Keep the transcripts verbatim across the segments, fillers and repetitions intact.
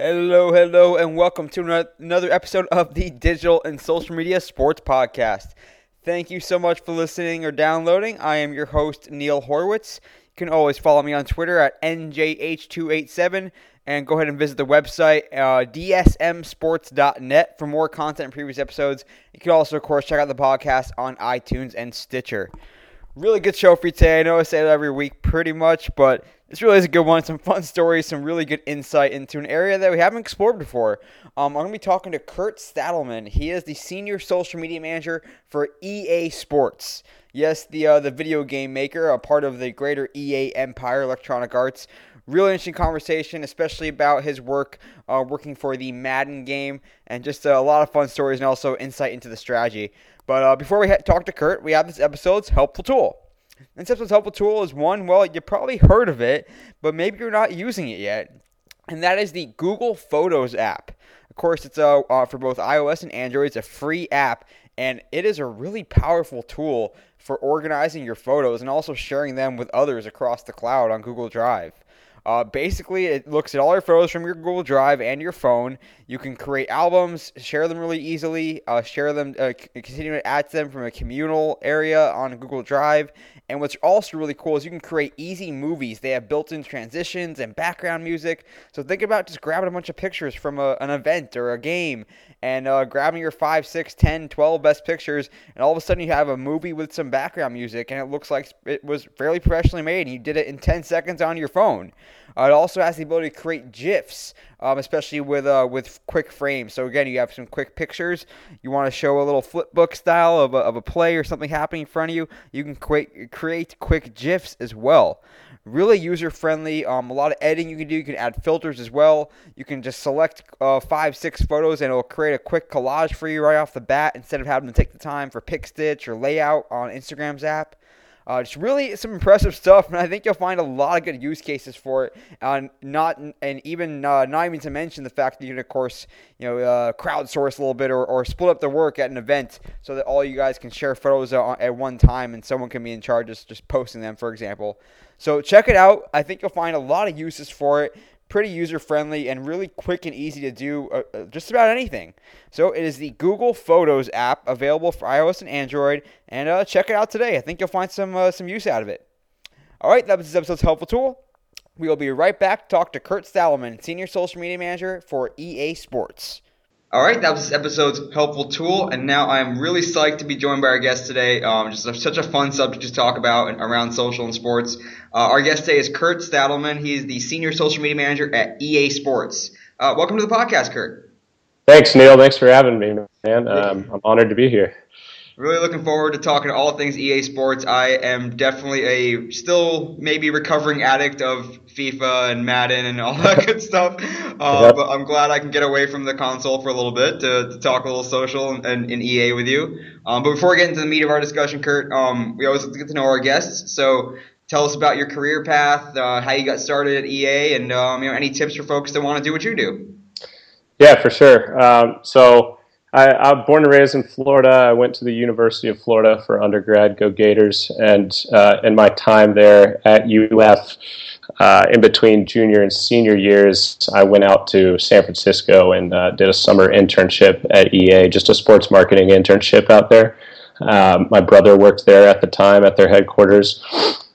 Hello, hello, and welcome to ano- another episode of the Digital and Social Media Sports Podcast. Thank you so much for listening or downloading. I am your host, Neil Horwitz. You can always follow me on Twitter at N J H two eight seven, and go ahead and visit the website, uh, D S M sports dot net, for more content in previous episodes. You can also, of course, check out the podcast on iTunes and Stitcher. Really good show for you today. I know I say that every week pretty much, but this really is a good one. Some fun stories, some really good insight into an area that we haven't explored before. Um, I'm going to be talking to Kurt Stadelman. He is the senior social media manager for E A Sports. Yes, the uh, the video game maker, a part of the greater E A empire, Electronic Arts. Really interesting conversation, especially about his work uh, working for the Madden game, and just uh, a lot of fun stories and also insight into the strategy. But uh, before we ha- talk to Kurt, we have this episode's helpful tool. This episode's helpful tool is one, well, you probably heard of it, but maybe you're not using it yet, and that is the Google Photos app. Of course, it's uh, uh, for both iOS and Android. It's a free app, and it is a really powerful tool for organizing your photos and also sharing them with others across the cloud on Google Drive. Uh, basically, it looks at all your photos from your Google Drive and your phone. You can create albums, share them really easily, uh, share them, uh, continue to add to them from a communal area on Google Drive. And what's also really cool is you can create easy movies. They have built-in transitions and background music. So think about just grabbing a bunch of pictures from a, an event or a game and uh, grabbing your five, six, ten, twelve best pictures, and all of a sudden you have a movie with some background music, and it looks like it was fairly professionally made, and you did it in ten seconds on your phone. Uh, it also has the ability to create GIFs, um, especially with uh, with quick frames. So again, you have some quick pictures. You want to show a little flip book style of a, of a play or something happening in front of you. You can create create quick GIFs as well. Really user-friendly. Um, a lot of editing you can do. You can add filters as well. You can just select uh, five, six photos, and it'll create a quick collage for you right off the bat instead of having to take the time for pick stitch or layout on Instagram's app. Uh, it's really some impressive stuff, and I think you'll find a lot of good use cases for it. Uh, not and even uh, not even to mention the fact that you can, of course, you know, uh, crowdsource a little bit or, or split up the work at an event so that all you guys can share photos at one time, and someone can be in charge of just posting them, for example. So check it out. I think you'll find a lot of uses for it. Pretty user-friendly and really quick and easy to do uh, just about anything. So it is the Google Photos app, available for iOS and Android, and uh, check it out today. I think you'll find some uh, some use out of it. All right, that was this episode's helpful tool. We will be right back to talk to Kurt Stadelman, Senior Social Media Manager for E A Sports. All right, that was this episode's helpful tool, and now I'm really psyched to be joined by our guest today. Um, just a, such a fun subject to talk about around social and sports. Uh, our guest today is Kurt Stadelman. He's the Senior Social Media Manager at E A Sports. Uh, welcome to the podcast, Kurt. Thanks, Neil. Thanks for having me, man. Um, I'm honored to be here. Really looking forward to talking to all things E A Sports. I am definitely a still maybe recovering addict of FIFA and Madden and all that good stuff. Uh, yep. But I'm glad I can get away from the console for a little bit to, to talk a little social and, and, and E A with you. Um, but before we get into the meat of our discussion, Kurt, um, we always like to get to know our guests. So tell us about your career path, uh, how you got started at E A, and um, you know, any tips for folks that want to do what you do. Yeah, for sure. Um, so I, I'm born and raised in Florida. I went to the University of Florida for undergrad, go Gators, and uh, in my time there at U F, uh, in between junior and senior years, I went out to San Francisco and uh, did a summer internship at E A, just a sports marketing internship out there. Um, my brother worked there at the time at their headquarters,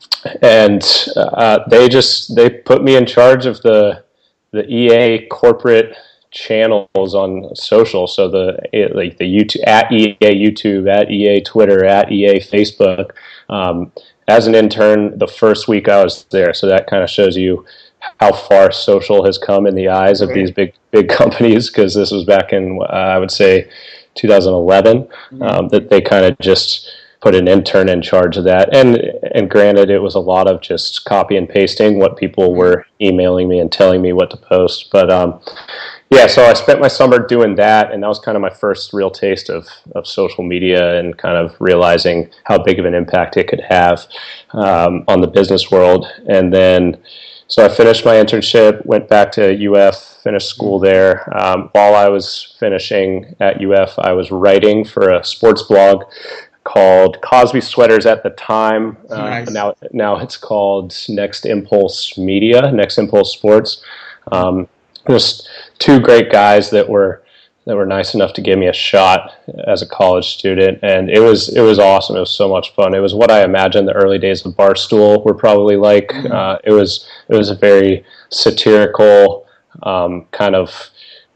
and uh, they just they put me in charge of the the E A corporate channels on social. So the like the YouTube at E A YouTube, at E A Twitter, at E A Facebook. Um, as an intern, the first week I was there, so that kind of shows you how far social has come in the eyes of these big big companies. Because this was back in uh, I would say two thousand eleven, um, that they kind of just put an intern in charge of that. And and granted, it was a lot of just copy and pasting what people were emailing me and telling me what to post, but um, yeah, so I spent my summer doing that, and that was kind of my first real taste of, of social media and kind of realizing how big of an impact it could have um, on the business world. And then, so I finished my internship, went back to U F, finished school there. Um, while I was finishing at U F, I was writing for a sports blog called Cosby Sweaters at the time. Nice. Uh, now, now it's called Next Impulse Media, Next Impulse Sports. Um, just two great guys that were that were nice enough to give me a shot as a college student, and it was it was awesome. It was so much fun. It was what I imagined the early days of Barstool were probably like. Mm-hmm. Uh, it was it was a very satirical um, kind of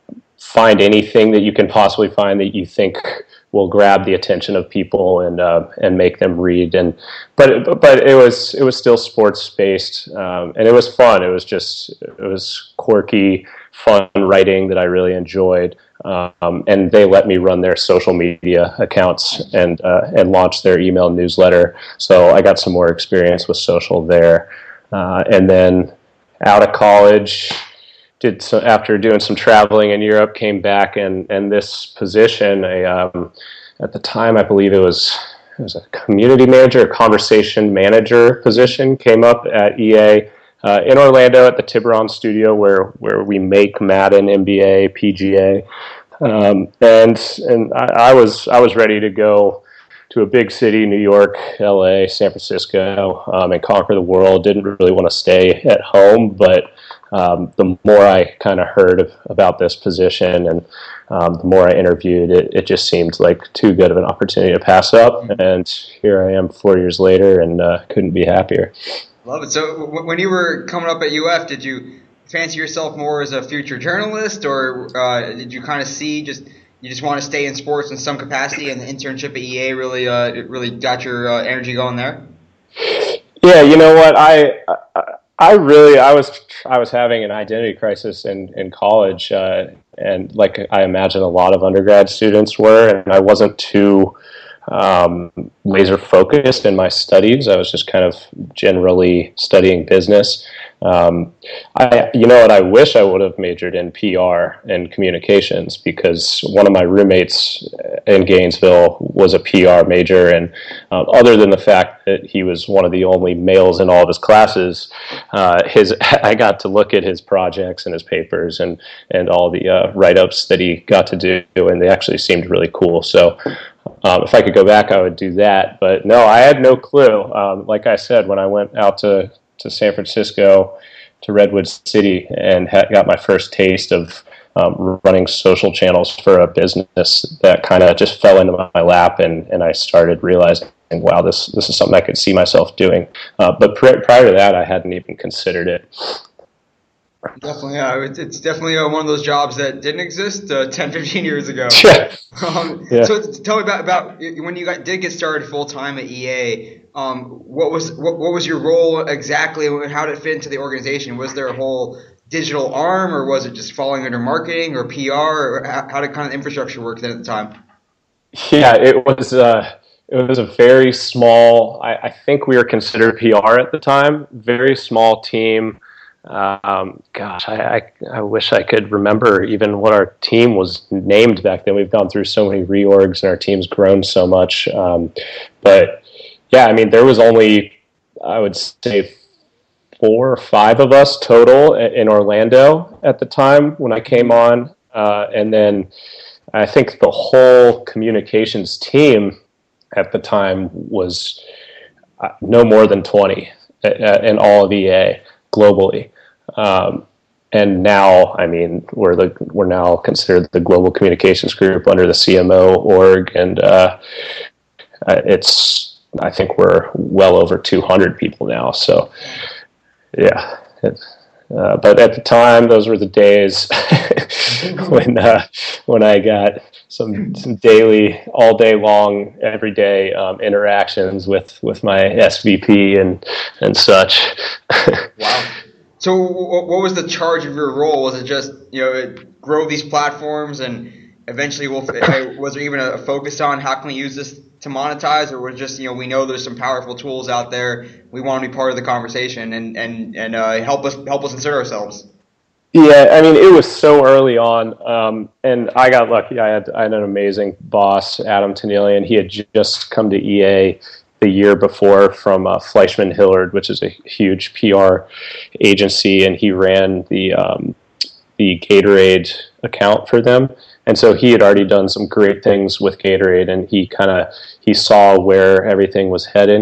find anything that you can possibly find that you think will grab the attention of people and uh, and make them read. And but but it was it was still sports based, um, and it was fun. It was just it was quirky, fun writing that I really enjoyed. Um, and they let me run their social media accounts and uh, and launch their email newsletter. So I got some more experience with social there. Uh, and then out of college, did so, after doing some traveling in Europe, came back and, and this position, a um, at the time I believe it was it was a community manager, a conversation manager position came up at E A. Uh, in Orlando at the Tiburon studio where, where we make Madden, N B A, P G A, um, and and I, I was I was ready to go to a big city, New York, L A, San Francisco, um, and conquer the world. Didn't really want to stay at home, but um, the more I kind of heard of, about this position and um, the more I interviewed, it, it just seemed like too good of an opportunity to pass up. And here I am four years later, and uh, couldn't be happier. Love it. So w- when you were coming up at U F, did you fancy yourself more as a future journalist, or uh, did you kind of see just you just want to stay in sports in some capacity, and the internship at E A really uh, it really got your uh, energy going there? Yeah, you know what, I I really I was I was having an identity crisis in in college, uh, and like I imagine a lot of undergrad students were, and I wasn't too um, laser focused in my studies. I was just kind of generally studying business. Um, I, you know what, I wish I would have majored in P R and communications, because one of my roommates in Gainesville was a P R major, and um, other than the fact that he was one of the only males in all of his classes, uh, his I got to look at his projects and his papers and, and all the uh, write-ups that he got to do, and they actually seemed really cool. So um, if I could go back, I would do that. But no, I had no clue. Um, like I said, when I went out to to San Francisco, to Redwood City, and had, got my first taste of um, running social channels for a business, that kind of just fell into my lap, and, and I started realizing, wow, this this is something I could see myself doing. Uh, but pr- prior to that, I hadn't even considered it. Definitely, yeah. It's, it's definitely uh, one of those jobs that didn't exist uh, ten, fifteen years ago. Yeah. Um, yeah. So tell me about, about when you got, did get started full-time at E A, um, what was what, what was your role exactly, and how did it fit into the organization? Was there a whole digital arm, or was it just falling under marketing or P R, or how, how did kind of infrastructure work then at the time? Yeah, it was uh, it was a very small, I, I think we were considered P R at the time, very small team. Um, gosh, I, I, I wish I could remember even what our team was named back then. We've gone through so many reorgs, and our team's grown so much. Um, but yeah, I mean, there was only, I would say, four or five of us total in Orlando at the time when I came on. Uh, and then I think the whole communications team at the time was no more than twenty in all of E A globally. Um, and now, I mean, we're the we're now considered the global communications group under the C M O org, and uh, it's I think we're well over two hundred people now. So, yeah. It, uh, but at the time, those were the days when uh, when I got some some daily, all day long, every day um, interactions with, with my S V P and and such. Wow. So what was the charge of your role? Was it just, you know, grow these platforms, and eventually we'll, was there even a focus on how can we use this to monetize, or was it just, you know, we know there's some powerful tools out there, we want to be part of the conversation and, and, and uh, help us help us insert ourselves? Yeah, I mean, it was so early on, um, and I got lucky. I had I had an amazing boss, Adam Tennelian. He had just come to E A the year before from uh, Fleischman Hillard, which is a huge P R agency, and he ran the um, the Gatorade account for them. And so he had already done some great things with Gatorade, and he kind of he saw where everything was heading.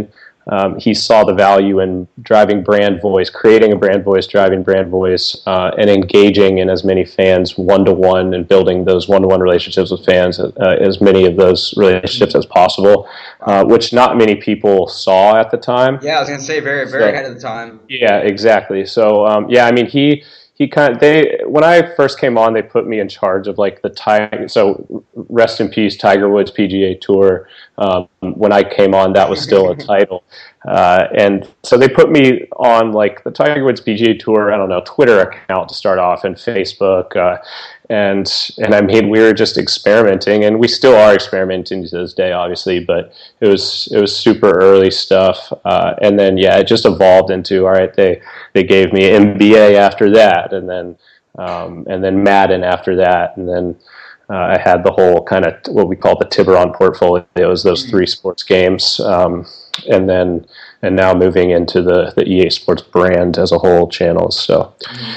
um, he saw the value in driving brand voice, creating a brand voice, driving brand voice, uh, and engaging in as many fans one-to-one and building those one-to-one relationships with fans, uh, as many of those relationships as possible, uh, which not many people saw at the time. Yeah, I was going to say very, very so, ahead of the time. Yeah, exactly. So, um, yeah, I mean, he... He kind of, they, when I first came on, they put me in charge of like the Tiger, so rest in peace, Tiger Woods P G A Tour. Um, when I came on, that was still a title. Uh, and so they put me on like the Tiger Woods P G A Tour, I don't know, Twitter account to start off, and Facebook. Uh, and, and I mean, we were just experimenting, and we still are experimenting to this day, obviously, but it was, it was super early stuff. Uh, and then, yeah, it just evolved into, all right, they, they gave me N B A after that, and then, um, and then Madden after that. And then, uh, I had the whole kind of what we call the Tiburon portfolio. It was those three sports games. Um, and then, and now moving into the, the E A Sports brand as a whole channel. So,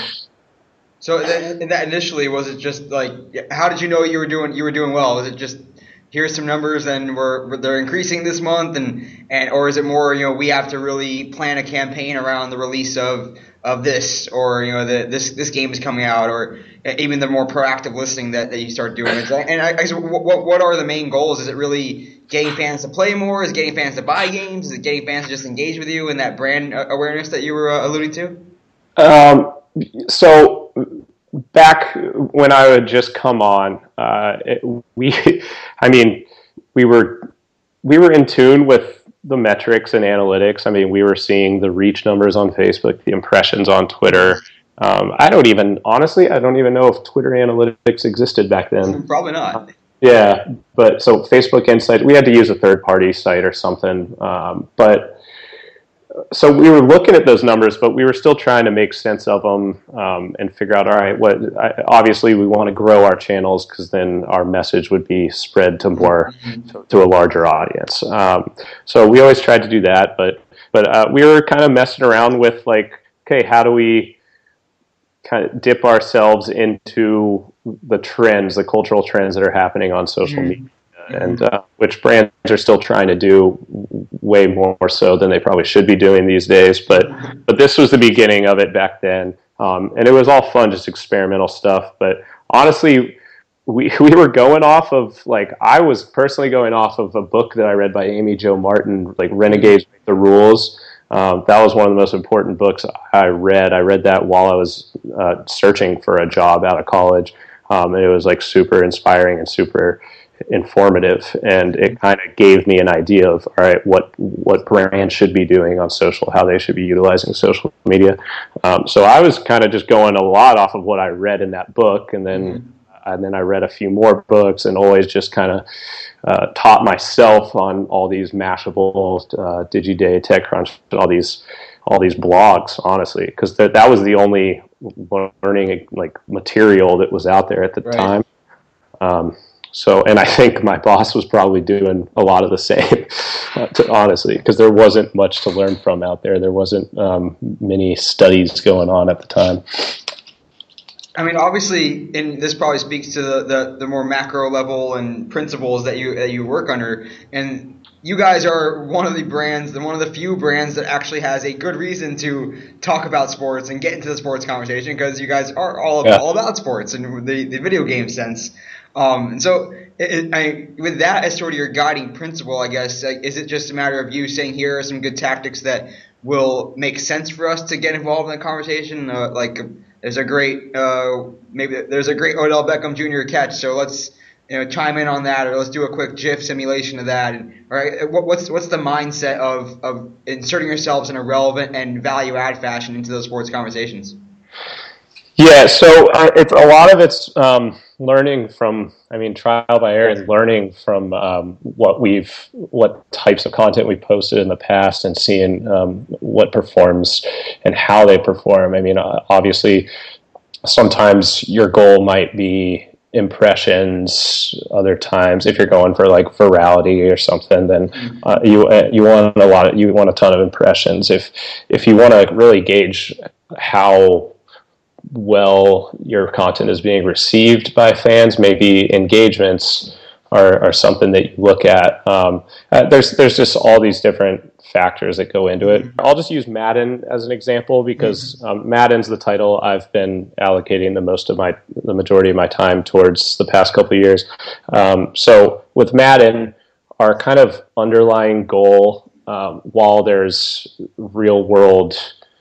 So that, that initially, was it just like, how did you know you were doing you were doing well? Was it just, here's some numbers and we're they're increasing this month, and, and or is it more, you know, we have to really plan a campaign around the release of of this, or, you know, the, this this game is coming out, or even the more proactive listening that, that you start doing? And I, I guess what what are the main goals? Is it really getting fans to play more? Is it getting fans to buy games? Is it getting fans to just engage with you and that brand awareness that you were uh, alluding to? Um. So. Back when I would just come on, uh, it, we, I mean, we were we were in tune with the metrics and analytics. I mean, we were seeing the reach numbers on Facebook, the impressions on Twitter. Um, I don't even, honestly, I don't even know if Twitter analytics existed back then. Probably not. Yeah, but so Facebook Insights, we had to use a third-party site or something, um, but. So we were looking at those numbers, but we were still trying to make sense of them um, and figure out, all right, what? I, obviously we want to grow our channels because then our message would be spread to more to, to a larger audience. Um, so we always tried to do that, but but uh, we were kind of messing around with like, okay, how do we kind of dip ourselves into the trends, the cultural trends that are happening on social mm-hmm. media? And uh, which brands are still trying to do way more so than they probably should be doing these days. But but this was the beginning of it back then, um, and it was all fun, just experimental stuff. But honestly, we we were going off of like I was personally going off of a book that I read by Amy Jo Martin, like Renegades Make the Rules. Um, that was one of the most important books I read. I read that while I was uh, searching for a job out of college, um, and it was like super inspiring and super informative, and it kind of gave me an idea of, all right, what what brands should be doing on social, how they should be utilizing social media. Um, so I was kind of just going a lot off of what I read in that book, and then mm-hmm. and then I read a few more books, and always just kind of uh, taught myself on all these Mashable, uh, DigiDay, TechCrunch, all these all these blogs, honestly, because that that was the only learning like material that was out there at the right. time. Um, So, and I think my boss was probably doing a lot of the same, uh, to, honestly, because there wasn't much to learn from out there. There wasn't um, many studies going on at the time. I mean, obviously, and this probably speaks to the, the, the more macro level and principles that you that you work under. And you guys are one of the brands, one of the few brands that actually has a good reason to talk about sports and get into the sports conversation, because you guys are all, yeah. all about sports and the, the video game sense. Um, and so it, I, with that as sort of your guiding principle, I guess, like, is it just a matter of you saying, here are some good tactics that will make sense for us to get involved in the conversation? Uh, like there's a great, uh, maybe there's a great Odell Beckham Junior catch, so let's, you know, chime in on that, or let's do a quick GIF simulation of that. And, all right, what, what's what's the mindset of, of inserting yourselves in a relevant and value add fashion into those sports conversations? Yeah, so uh, it's a lot of it's um, learning from, I mean, trial by error, and learning from um, what we've, what types of content we posted in the past, and seeing um, what performs and how they perform. I mean, uh, obviously, sometimes your goal might be impressions. Other times, if you're going for like virality or something, then uh, you uh, you want a lot of, you want a ton of impressions. If if you want to really gauge how well your content is being received by fans, maybe engagements are, are something that you look at. Um, uh, there's there's just all these different factors that go into it. I'll just use Madden as an example because um, Madden's the title I've been allocating the most of my the majority of my time towards the past couple of years. Um, so with Madden, our kind of underlying goal, um, while there's real world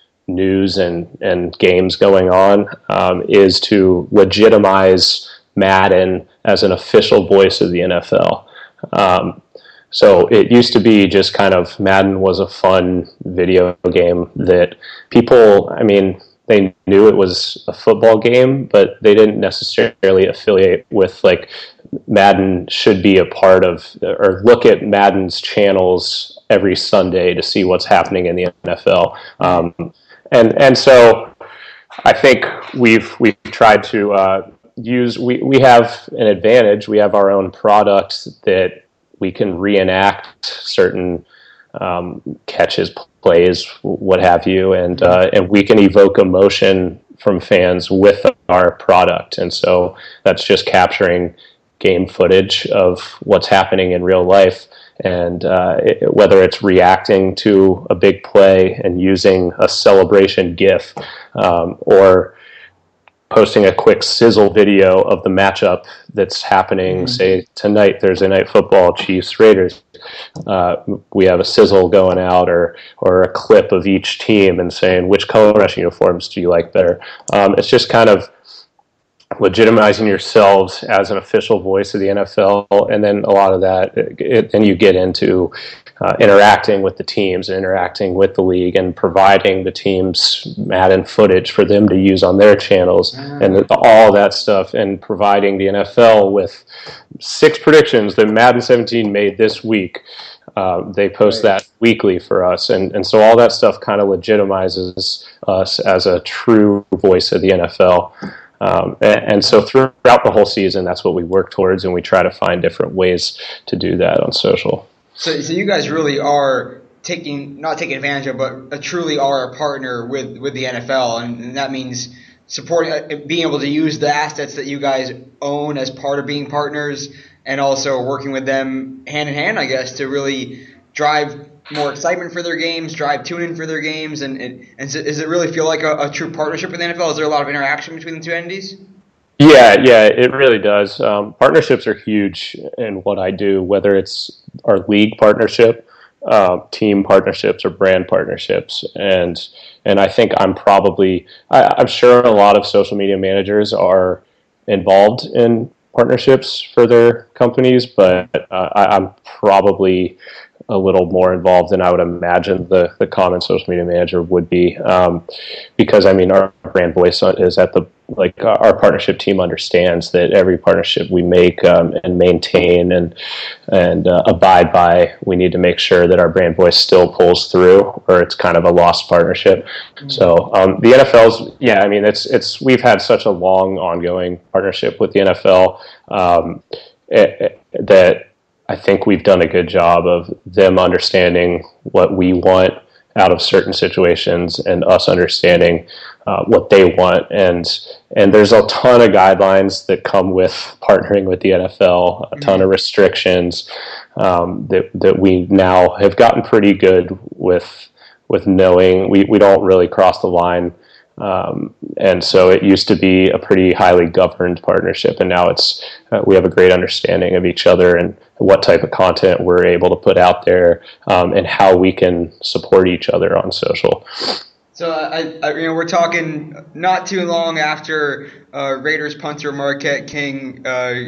news and, and games going on, um, is to legitimize Madden as an official voice of the N F L. Um, so it used to be just kind of Madden was a fun video game that people, I mean, they knew it was a football game, but they didn't necessarily affiliate with like Madden should be a part of or look at Madden's channels every Sunday to see what's happening in the N F L. Um, and and so I think we've we've tried to uh, use we, we have an advantage. We have our own product that we can reenact certain um, catches, plays, what have you, and uh, and we can evoke emotion from fans with our product. And so that's just capturing game footage of what's happening in real life, and uh, it, whether it's reacting to a big play and using a celebration GIF, um, or posting a quick sizzle video of the matchup that's happening, mm-hmm. say tonight, Thursday Night Football, Chiefs, Raiders. Uh, we have a sizzle going out, or or a clip of each team and saying, which color rush uniforms do you like better? Um, it's just kind of legitimizing yourselves as an official voice of the N F L, and then a lot of that, it, then you get into uh, interacting with the teams, and interacting with the league, and providing the teams Madden footage for them to use on their channels, mm. and the, all that stuff, and providing the N F L with six predictions that Madden seventeen made this week. Uh, they post right. that weekly for us, and, and so all that stuff kind of legitimizes us as a true voice of the N F L. Um, and, and so throughout the whole season, that's what we work towards, and we try to find different ways to do that on social. So, so you guys really are taking, not taking advantage of, but uh, truly are a partner with, with the N F L, and, and that means supporting, uh, being able to use the assets that you guys own as part of being partners, and also working with them hand in hand, I guess, to really drive more excitement for their games, drive tune-in for their games, and, and, and so does it really feel like a, a true partnership with the N F L? Is there a lot of interaction between the two entities? Yeah, yeah, it really does. Um, partnerships are huge in what I do, whether it's our league partnership, uh, team partnerships, or brand partnerships. And and I think I'm probably, I, I'm sure a lot of social media managers are involved in partnerships for their companies, but uh, I, I'm probably a little more involved than I would imagine the, the common social media manager would be, um, because I mean our brand voice is at the like our partnership team understands that every partnership we make um, and maintain and and uh, abide by, we need to make sure that our brand voice still pulls through, or it's kind of a lost partnership. Mm-hmm. So um, the N F L's, yeah, I mean it's it's we've had such a long ongoing partnership with the N F L um, it, it, that. I think we've done a good job of them understanding what we want out of certain situations, and us understanding uh, what they want. And and there's a ton of guidelines that come with partnering with the N F L, a ton mm-hmm. of restrictions um, that that we now have gotten pretty good with with knowing we, we don't really cross the line. Um, and so it used to be a pretty highly governed partnership, and now it's uh, we have a great understanding of each other and what type of content we're able to put out there, um, and how we can support each other on social. So I, I you know, we're talking not too long after uh, Raiders punter Marquette King uh,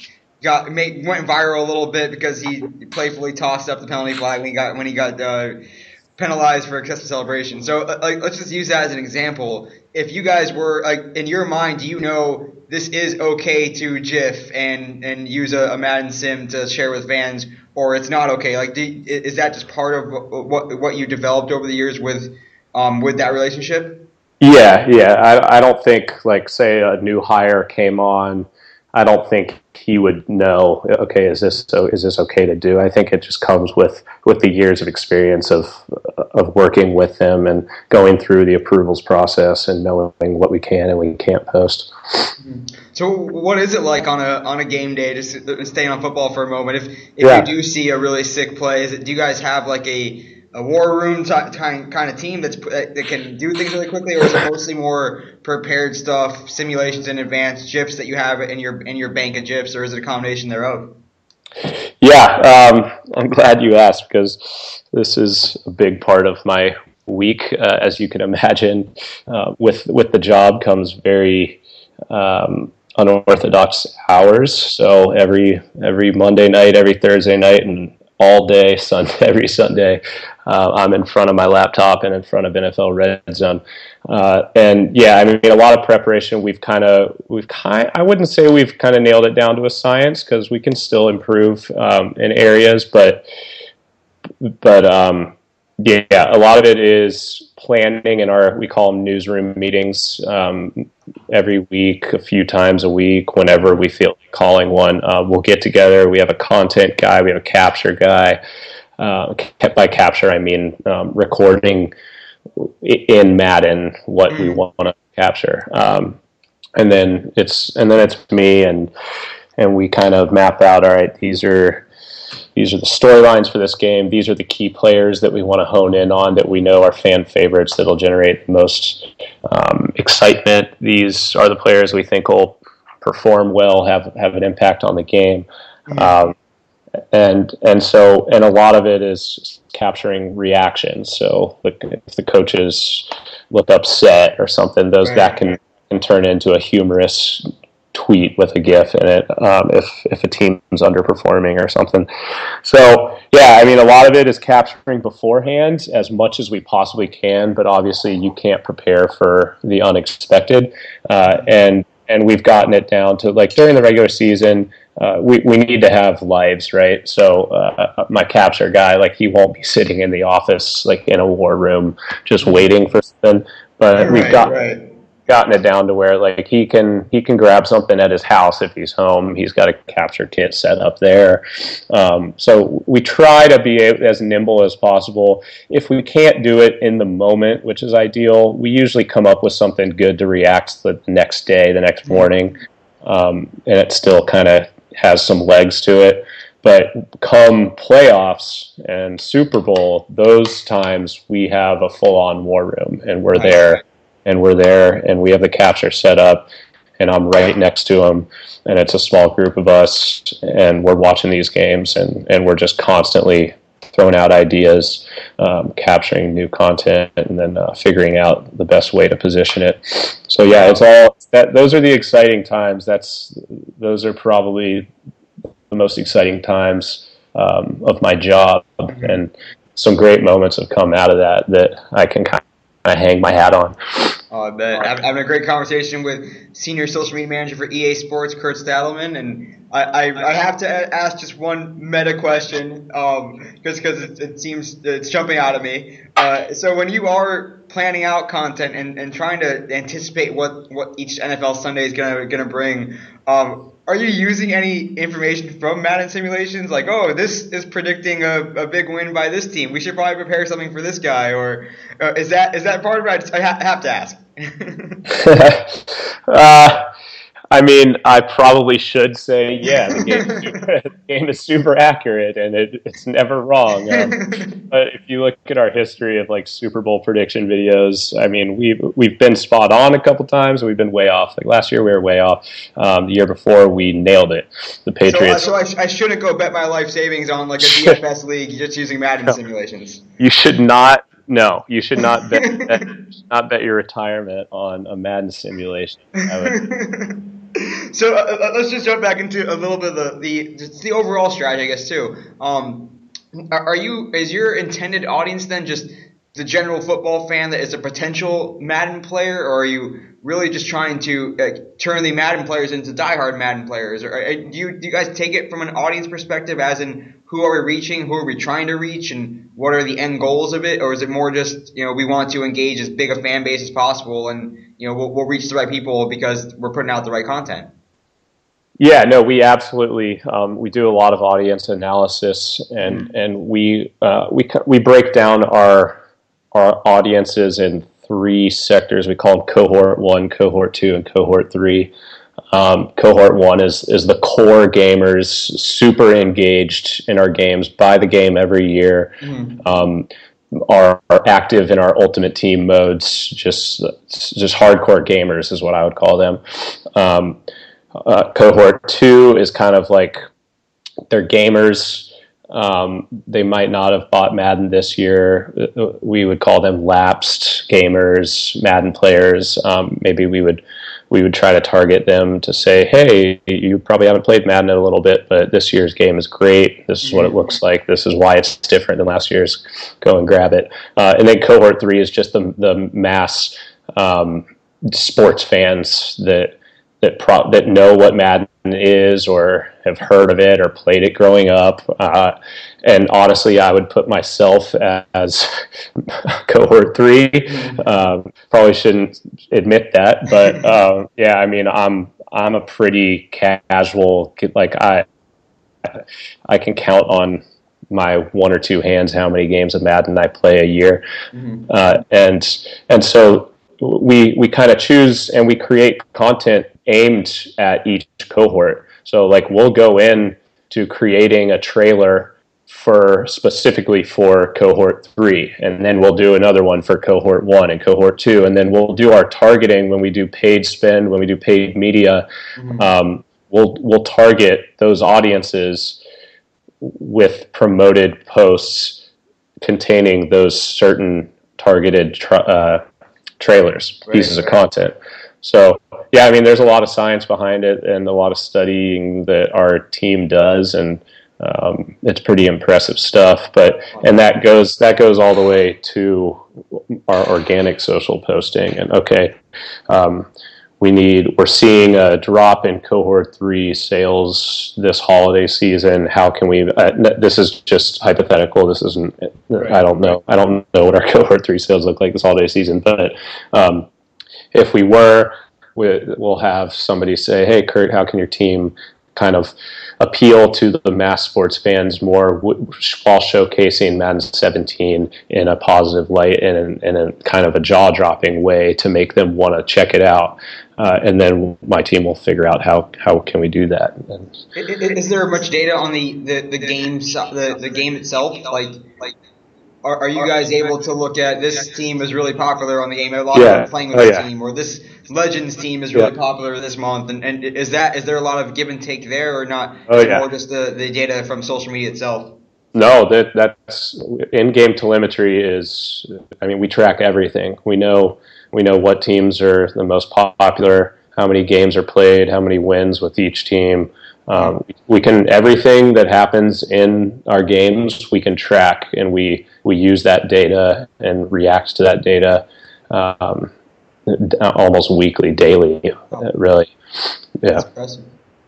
got made, went viral a little bit because he playfully tossed up the penalty flag when he got when he got. Uh, penalized for excessive celebration. So uh, like, let's just use that as an example. If you guys were, like, in your mind, do you know this is okay to GIF and, and use a, a Madden sim to share with fans, or it's not okay? Like, do, is that just part of what what you developed over the years with um with that relationship? Yeah, yeah. I I don't think, like, say a new hire came on, I don't think he would know, okay, is this so is this okay to do? I think it just comes with, with the years of experience of of working with them and going through the approvals process and knowing what we can and we can't post. So what is it like on a on a game day, just staying on football for a moment, if if yeah. you do see a really sick play? Is it, do you guys have like a a war room t- kind kind of team that's that can do things really quickly, or is it mostly more prepared stuff, simulations in advance, GIFs that you have in your in your bank of GIFs, or is it a combination thereof? Yeah, um, I'm glad you asked, because this is a big part of my week. Uh, as you can imagine, uh, with with the job comes very um, unorthodox hours. So every every Monday night, every Thursday night, and all day, Sunday, every Sunday, uh, I'm in front of my laptop and in front of N F L Red Zone. Uh, and yeah, I mean, a lot of preparation. We've kind of, we've kind, I wouldn't say we've kind of nailed it down to a science, because we can still improve um, in areas, but, but um, yeah, a lot of it is planning in our, we call them newsroom meetings, um, every week, a few times a week, whenever we feel like calling one. Uh, we'll get together. We have a content guy. We have a capture guy. Uh, by capture, I mean um, recording in Madden what we want to capture. Um, and then it's and then it's me, and and we kind of map out, all right, these are these are the storylines for this game. These are the key players that we want to hone in on, that we know are fan favorites, that'll generate the most um, excitement. These are the players we think will perform well, have have an impact on the game. Mm-hmm. Um, and and so and a lot of it is capturing reactions. So if the coaches look upset or something, those right. that can, can turn into a humorous tweet with a GIF in it, um, if if a team's underperforming or something. So yeah, I mean, a lot of it is capturing beforehand as much as we possibly can, but obviously you can't prepare for the unexpected. Uh, and and we've gotten it down to, like, during the regular season, uh, we we need to have lives, right? So uh, my capture guy, like, he won't be sitting in the office like in a war room just waiting for something. But right, we've got. Right. gotten it down to where, like, he can he can grab something at his house if he's home. He's got a capture kit set up there. Um, so we try to be as nimble as possible. If we can't do it in the moment, which is ideal, we usually come up with something good to react to the next day, the next morning, um, and it still kind of has some legs to it. But come playoffs and Super Bowl, those times we have a full-on war room, and we're there. And we're there, and we have the capture set up, and I'm right next to him, and it's a small group of us, and we're watching these games, and, and we're just constantly throwing out ideas, um, capturing new content, and then uh, figuring out the best way to position it. So yeah, it's all that. Those are the exciting times. That's those are probably the most exciting times um, of my job, and some great moments have come out of that that I can kind of I hang my hat on. Oh, I bet. I'm having a great conversation with senior social media manager for E A Sports, Kurt Stadelman, and I, I, I have to ask just one meta question, um, just because it, it seems it's jumping out of me. Uh, so when you are planning out content and, and trying to anticipate what, what each N F L Sunday is gonna gonna bring, um, are you using any information from Madden simulations? Like, oh, this is predicting a, a big win by this team. We should probably prepare something for this guy. Or uh, is that is that part of it? I, just, I ha- have to ask. uh, I mean, I probably should say, yeah, the game is super, the game is super accurate, and it, it's never wrong. Um, but if you look at our history of, like, Super Bowl prediction videos, I mean, we've, we've been spot on a couple times. We've been way off. Like, last year we were way off. Um, the year before we nailed it. The Patriots. So, uh, so I, I shouldn't go bet my life savings on, like, a D F S league just using Madden no. simulations. You should not. No, you should not bet, bet not bet your retirement on a Madden simulation. I would. So uh, let's just jump back into a little bit of the the, just the overall strategy, I guess, too. Um, are you is your intended audience then just the general football fan that is a potential Madden player, or are you really just trying to uh, turn the Madden players into diehard Madden players? Or uh, do you do you guys take it from an audience perspective, as in who are we reaching, who are we trying to reach, and what are the end goals of it? Or is it more just, you know, we want to engage as big a fan base as possible, and, you know, we'll, we'll reach the right people because we're putting out the right content? Yeah, no, we absolutely um, we do a lot of audience analysis, and mm-hmm. and we uh, we we break down our our audiences in three sectors. We call them cohort one, cohort two, and cohort three. Um, cohort one is is the core gamers, super engaged in our games, buy the game every year, mm-hmm. um, are, are active in our ultimate team modes, just just hardcore gamers is what I would call them. Um, uh, cohort two is kind of like they're gamers. Um, they might not have bought Madden this year. We would call them lapsed gamers, Madden players. Um, maybe we would we would try to target them to say, hey, you probably haven't played Madden in a little bit, but this year's game is great. This is what it looks like. This is why it's different than last year's. Go and grab it. Uh, and then cohort three is just the the mass um, sports fans that that pro- that know what Madden is or have heard of it or played it growing up. Uh, and honestly, I would put myself as cohort three. Um, probably shouldn't admit that, but um, yeah, I mean, I'm I'm a pretty casual. Like I I can count on my one or two hands how many games of Madden I play a year, mm-hmm. uh, and and so we we kind of choose and we create content aimed at each cohort. So like we'll go in to creating a trailer for specifically for cohort three, and then we'll do another one for cohort one and cohort two, and then we'll do our targeting when we do paid spend, when we do paid media. Mm-hmm. Um, we'll we'll target those audiences with promoted posts containing those certain targeted tra- uh, trailers, right, pieces right. of content. So yeah, I mean, there's a lot of science behind it and a lot of studying that our team does, and um, it's pretty impressive stuff. But and that goes that goes all the way to our organic social posting. And okay, um, we need we're seeing a drop in cohort three sales this holiday season. How can we? Uh, this is just hypothetical. This isn't. Right. I don't know. I don't know what our cohort three sales look like this holiday season. But um, if we were, we'll have somebody say, hey, Kurt, how can your team kind of appeal to the mass sports fans more while showcasing Madden seventeen in a positive light and in, in a kind of a jaw-dropping way to make them want to check it out. Uh, and then my team will figure out how, how can we do that. And, is there much data on the, the, the, games, the, the game itself? Like, like Are, are you guys able to look at this team is really popular on the game? A lot yeah. of them playing with oh, this yeah. team, or this Legends team is really yeah. popular this month. And, and is that is there a lot of give and take there, or not? Oh, is it yeah. more just the, the data from social media itself? No, that that's in-game telemetry is. I mean, we track everything. We know we know what teams are the most popular, how many games are played, how many wins with each team. Um, we can everything that happens in our games we can track, and we, we use that data and react to that data um, almost weekly, daily, oh. really. Yeah. That's impressive.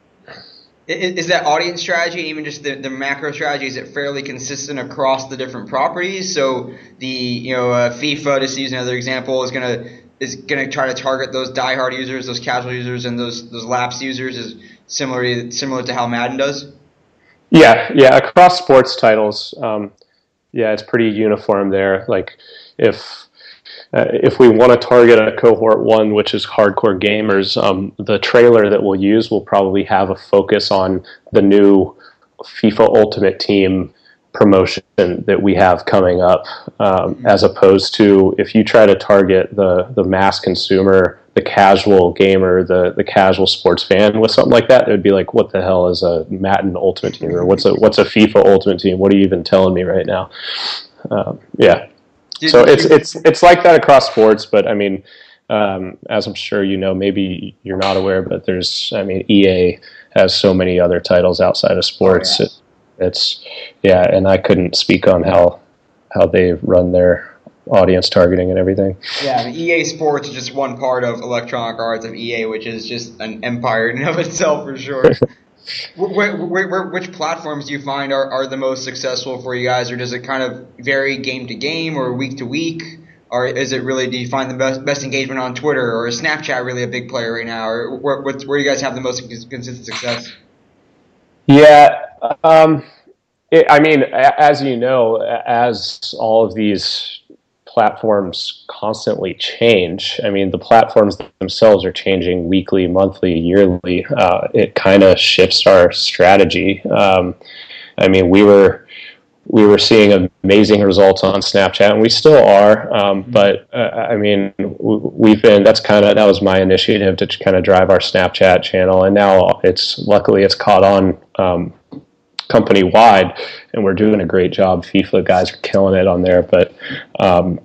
Is, is that audience strategy, even just the, the macro strategy, is it fairly consistent across the different properties? So the you know uh, FIFA, just to use another example, is gonna is gonna try to target those diehard users, those casual users, and those those lapsed users is Similar, similar to how Madden does? Yeah, yeah. Across sports titles, um, yeah, it's pretty uniform there. Like, if uh, if we want to target a cohort one, which is hardcore gamers, um, the trailer that we'll use will probably have a focus on the new FIFA Ultimate Team promotion that we have coming up, um, mm-hmm. as opposed to if you try to target the the mass consumer, the casual gamer, the, the casual sports fan with something like that, it would be like, what the hell is a Madden Ultimate Team, or what's a what's a FIFA Ultimate Team? What are you even telling me right now? Um, yeah, so it's it's it's like that across sports, but I mean, um, as I'm sure you know, maybe you're not aware, but there's, I mean, E A has so many other titles outside of sports. Oh, yeah. it, it's yeah, and I couldn't speak on how how they run their audience targeting and everything. Yeah, I mean, E A Sports is just one part of Electronic Arts of E A, which is just an empire in and of itself for sure. where, where, where, which platforms do you find are, are the most successful for you guys, or does it kind of vary game to game or week to week? or is it really, do you find the best, best engagement on Twitter, or is Snapchat really a big player right now, or where, where do you guys have the most consistent success? Yeah, um, it, I mean, as you know, as all of these platforms constantly change. I mean, the platforms themselves are changing weekly, monthly, yearly. Uh, it kind of shifts our strategy. Um, I mean, we were we were seeing amazing results on Snapchat, and we still are. Um, but uh, I mean, we've been. That's kind of that was my initiative to kind of drive our Snapchat channel, and now it's luckily it's caught on. Um, company wide, and we're doing a great job. FIFA guys are killing it on there, but um,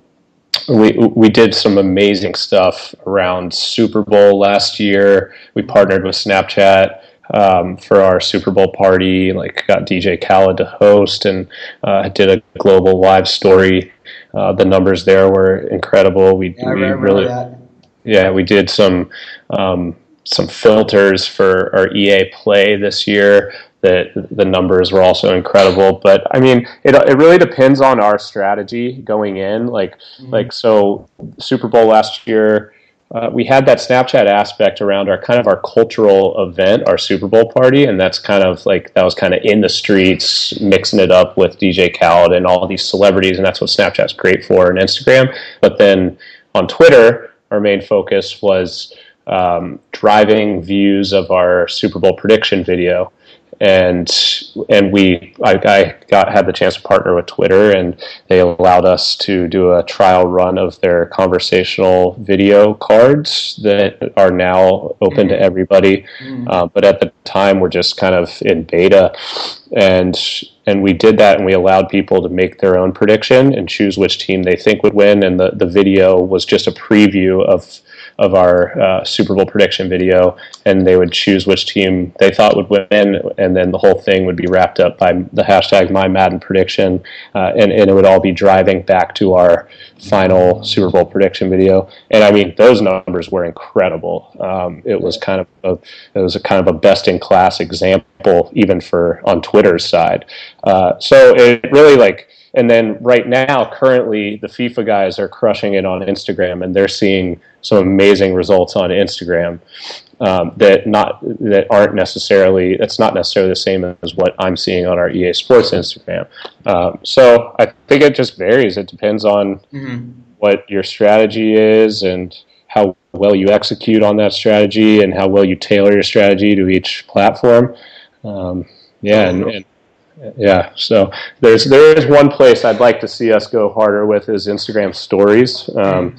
we we did some amazing stuff around Super Bowl last year. We partnered with Snapchat um, for our Super Bowl party, like got D J Khaled to host, and uh, did a global live story. Uh, the numbers there were incredible. We, yeah, we I really, that. yeah, we did some um, some filters for our E A Play this year. That the numbers were also incredible, but I mean, it it really depends on our strategy going in. Like mm-hmm. like so, Super Bowl last year, uh, we had that Snapchat aspect around our kind of our cultural event, our Super Bowl party, and that's kind of like that was kind of in the streets, mixing it up with D J Khaled and all these celebrities, and that's what Snapchat's great for, and Instagram. But then on Twitter, our main focus was um, driving views of our Super Bowl prediction video. And and we I, I got had the chance to partner with Twitter, and they allowed us to do a trial run of their conversational video cards that are now open mm-hmm. to everybody. Mm-hmm. Uh, but at the time, we're just kind of in beta, and and we did that, and we allowed people to make their own prediction and choose which team they think would win. And the, the video was just a preview of. of our uh, Super Bowl prediction video, and they would choose which team they thought would win, and then the whole thing would be wrapped up by the hashtag My Madden Prediction, uh, and, and it would all be driving back to our final Super Bowl prediction video. And I mean, those numbers were incredible. Um, it was kind of a, it was a kind of a best-in-class example, even for on Twitter's side. Uh, so it really like. And then right now, currently, the FIFA guys are crushing it on Instagram, and they're seeing some amazing results on Instagram um, that not that aren't necessarily that's not necessarily the same as what I'm seeing on our E A Sports Instagram. Um, so I think it just varies. It depends on mm-hmm. what your strategy is and how well you execute on that strategy and how well you tailor your strategy to each platform. Um, yeah, and, and Yeah, so there's there is one place I'd like to see us go harder with is Instagram Stories. Um,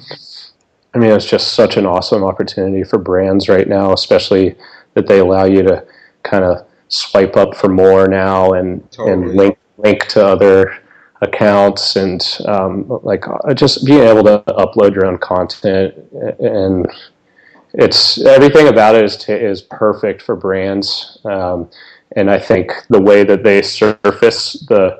I mean, it's just such an awesome opportunity for brands right now, especially that they allow you to kind of swipe up for more now and totally. and link link to other accounts and um, like just being able to upload your own content, and it's everything about it is t- is perfect for brands. Um, And I think the way that they surface the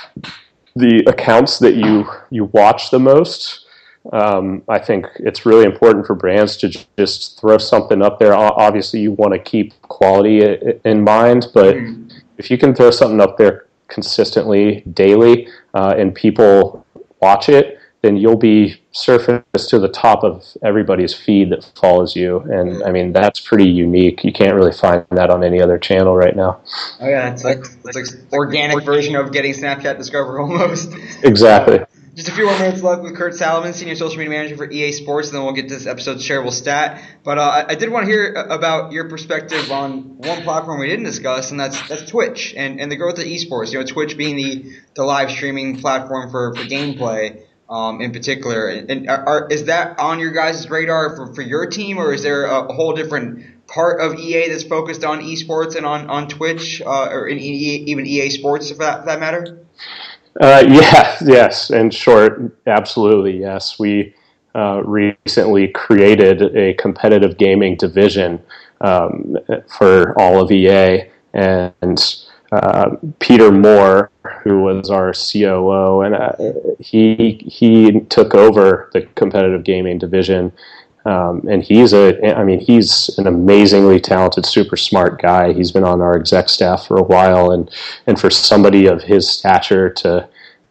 the accounts that you you watch the most, um, I think it's really important for brands to just throw something up there. Obviously, you want to keep quality in mind, but mm-hmm. if you can throw something up there consistently, daily, uh, and people watch it, then you'll be surfaced to the top of everybody's feed that follows you. And I mean, that's pretty unique. You can't really find that on any other channel right now. Oh yeah, it's like it's like organic version of getting Snapchat Discover almost. Exactly. Uh, just a few more minutes left with Kurt Salomon, Senior Social Media Manager for E A Sports, and then we'll get to this episode's shareable stat. But uh, I did want to hear about your perspective on one platform we didn't discuss, and that's that's Twitch and, and the growth of esports. You know, Twitch being the, the live streaming platform for, for gameplay. Um, in particular, and are, is that on your guys' radar for, for your team, or is there a whole different part of E A that's focused on esports and on, on Twitch, uh, or in E A, even E A Sports, if that, if that matter? Uh, yeah, yes, in short, absolutely, yes. We uh, recently created a competitive gaming division um, for all of E A, and uh, Peter Moore, who was our C O O, and uh, he he took over the competitive gaming division, um, and he's a I mean he's an amazingly talented, super smart guy. He's been on our exec staff for a while, and and for somebody of his stature to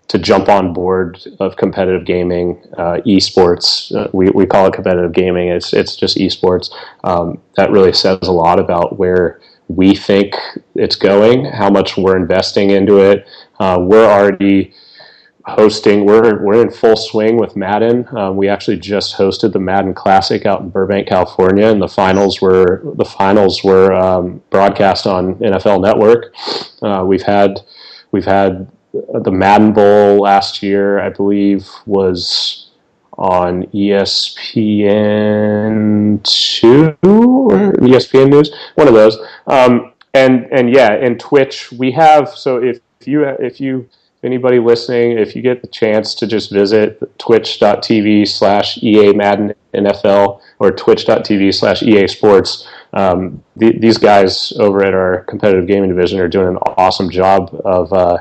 to jump on board of competitive gaming, uh, esports. Uh, we we call it competitive gaming. It's it's just esports. Um, that really says a lot about where we think it's going, how much we're investing into it. Uh, we're already hosting. We're we're in full swing with Madden. Um, we actually just hosted the Madden Classic out in Burbank, California, and the finals were the finals were um, broadcast on N F L Network. Uh, we've had we've had the Madden Bowl last year, I believe, was on E S P N two or E S P N News, one of those. Um, and and yeah, and Twitch, we have. So if you if you anybody listening, if you get the chance to just visit twitch.tv slash EA Madden N F L or twitch.tv slash EA Sports, um, the, these guys over at our competitive gaming division are doing an awesome job of. Uh,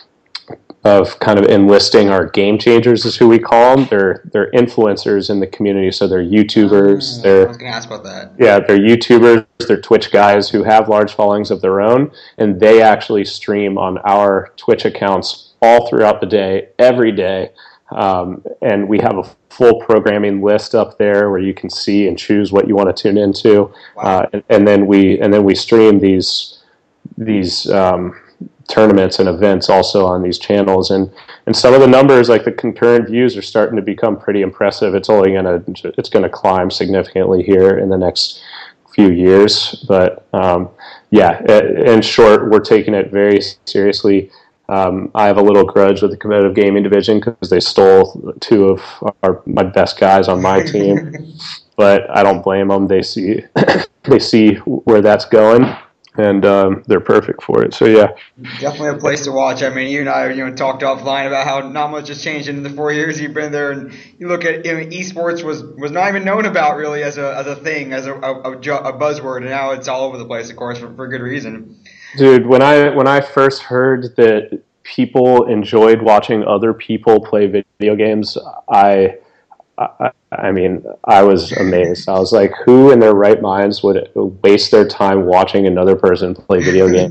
of kind of enlisting our game changers is who we call them. They're they're influencers in the community, so they're YouTubers. Oh, they're, I was going to ask about that. Yeah, they're YouTubers, they're Twitch guys who have large followings of their own, and they actually stream on our Twitch accounts all throughout the day, every day. Um, and we have a full programming list up there where you can see and choose what you want to tune into. Wow. Uh, and, and then we and then we stream these these. Um, tournaments and events also on these channels, and and some of the numbers, like the concurrent views, are starting to become pretty impressive. It's only gonna it's gonna climb significantly here in the next few years, but um, yeah, in short, we're taking it very seriously. Um, I have a little grudge with the competitive gaming division because they stole two of our my best guys on my team, but I don't blame them. They see they see where that's going. And um, they're perfect for it. So yeah, definitely a place to watch. I mean, you and I, you know, talked offline about how not much has changed in the four years you've been there. And you look at, you know, esports was was not even known about really as a as a thing, as a, a, a buzzword, and now it's all over the place, of course, for, for good reason. Dude, when I when I first heard that people enjoyed watching other people play video games, I. I, I mean, I was amazed. I was like, who in their right minds would waste their time watching another person play video game?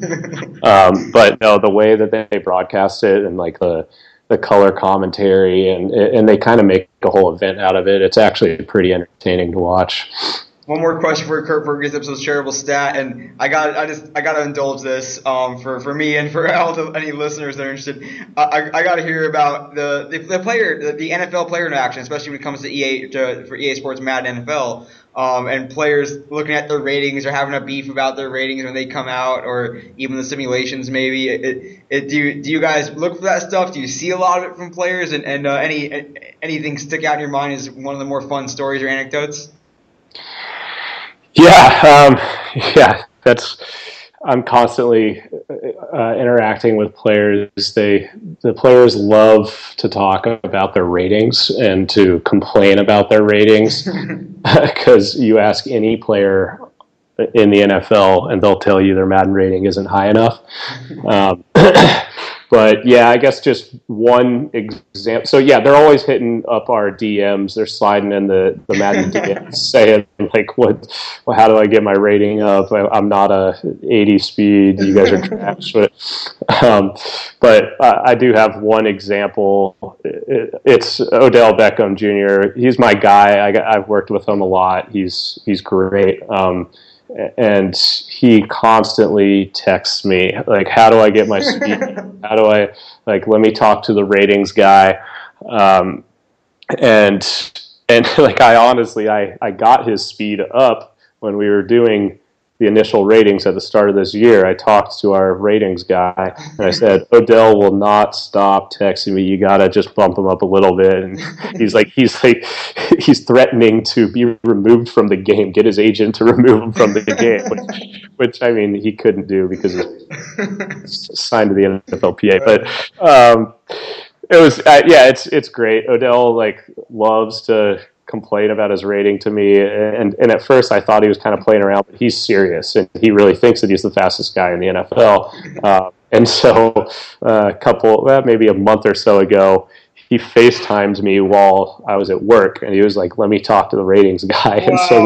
um, but no, the way that they broadcast it and like the the color commentary and and they kind of make a whole event out of it. It's actually pretty entertaining to watch. One more question for Kurt for this episode's shareable stat, and I got I just I got to indulge this um, for, for me and for all the, any listeners that are interested. I I got to hear about the, the the player the, the N F L player interaction, especially when it comes to E A to, for E A Sports Madden N F L, um, and players looking at their ratings or having a beef about their ratings when they come out, or even the simulations maybe. It, it, do you do you guys look for that stuff? Do you see a lot of it from players, and and uh, any anything stick out in your mind as one of the more fun stories or anecdotes? Yeah, um, yeah, that's. I'm constantly uh, interacting with players. They, the players love to talk about their ratings and to complain about their ratings, because you ask any player in the N F L and they'll tell you their Madden rating isn't high enough. Um, But yeah, I guess just one example. So yeah, they're always hitting up our D Ms. They're sliding in the, the Madden D Ms, saying like, "What? Well, how do I get my rating up? I, I'm not a eighty speed. You guys are trash." But, um, but uh, I do have one example. It, it's Odell Beckham Junior He's my guy. I got, I've worked with him a lot. He's he's great. Um, And he constantly texts me, like, how do I get my speed? How do I, like, let me talk to the ratings guy. Um, and, and like, I honestly, I, I got his speed up when we were doing the initial ratings at the start of this year. I talked to our ratings guy, and I said, Odell will not stop texting me. You got to just bump him up a little bit. And he's like, he's like, he's threatening to be removed from the game, get his agent to remove him from the game, which, which I mean, he couldn't do because it's signed to the N F L P A. But um, it was, uh, yeah, it's it's great. Odell, like, loves to complain about his rating to me, and and at first I thought he was kind of playing around, but he's serious, and he really thinks that he's the fastest guy in the N F L. Uh, and so uh, a couple, well, maybe a month or so ago, he FaceTimed me while I was at work, and he was like, "Let me talk to the ratings guy." Wow. And so we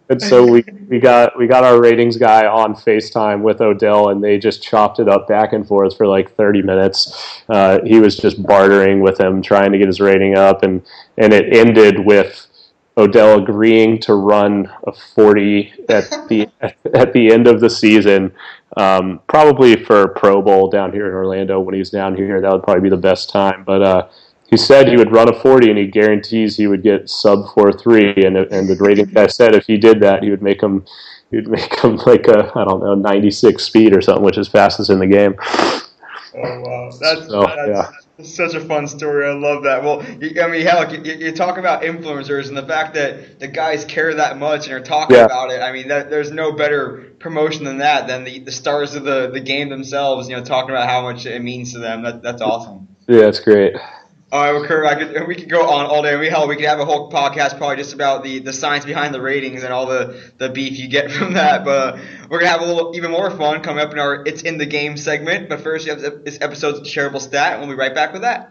And so we, we got we got our ratings guy on FaceTime with Odell, and they just chopped it up back and forth for like thirty minutes. Uh, he was just bartering with him, trying to get his rating up, and, and it ended with Odell agreeing to run a forty at the at the end of the season, um, probably for Pro Bowl down here in Orlando when he's down here. That would probably be the best time, but. Uh, He said he would run a forty, and he guarantees he would get sub four three. And and the rating guy said if he did that, he would make him, he would make him like a I don't know ninety-six speed or something, which is fastest in the game. Oh wow, that's, so, that's yeah. such a fun story. I love that. Well, you, I mean, hell, you, you talk about influencers and the fact that the guys care that much and are talking yeah. about it. I mean, that, there's no better promotion than that than the, the stars of the, the game themselves. You know, talking about how much it means to them. That that's awesome. Yeah, it's great. All right, well, Kurt, I could, we could go on all day. We hell, we could have a whole podcast probably just about the, the science behind the ratings and all the, the beef you get from that. But uh, we're gonna have a little even more fun coming up in our "It's in the Game" segment. But first, you have this episode's shareable stat, and we'll be right back with that.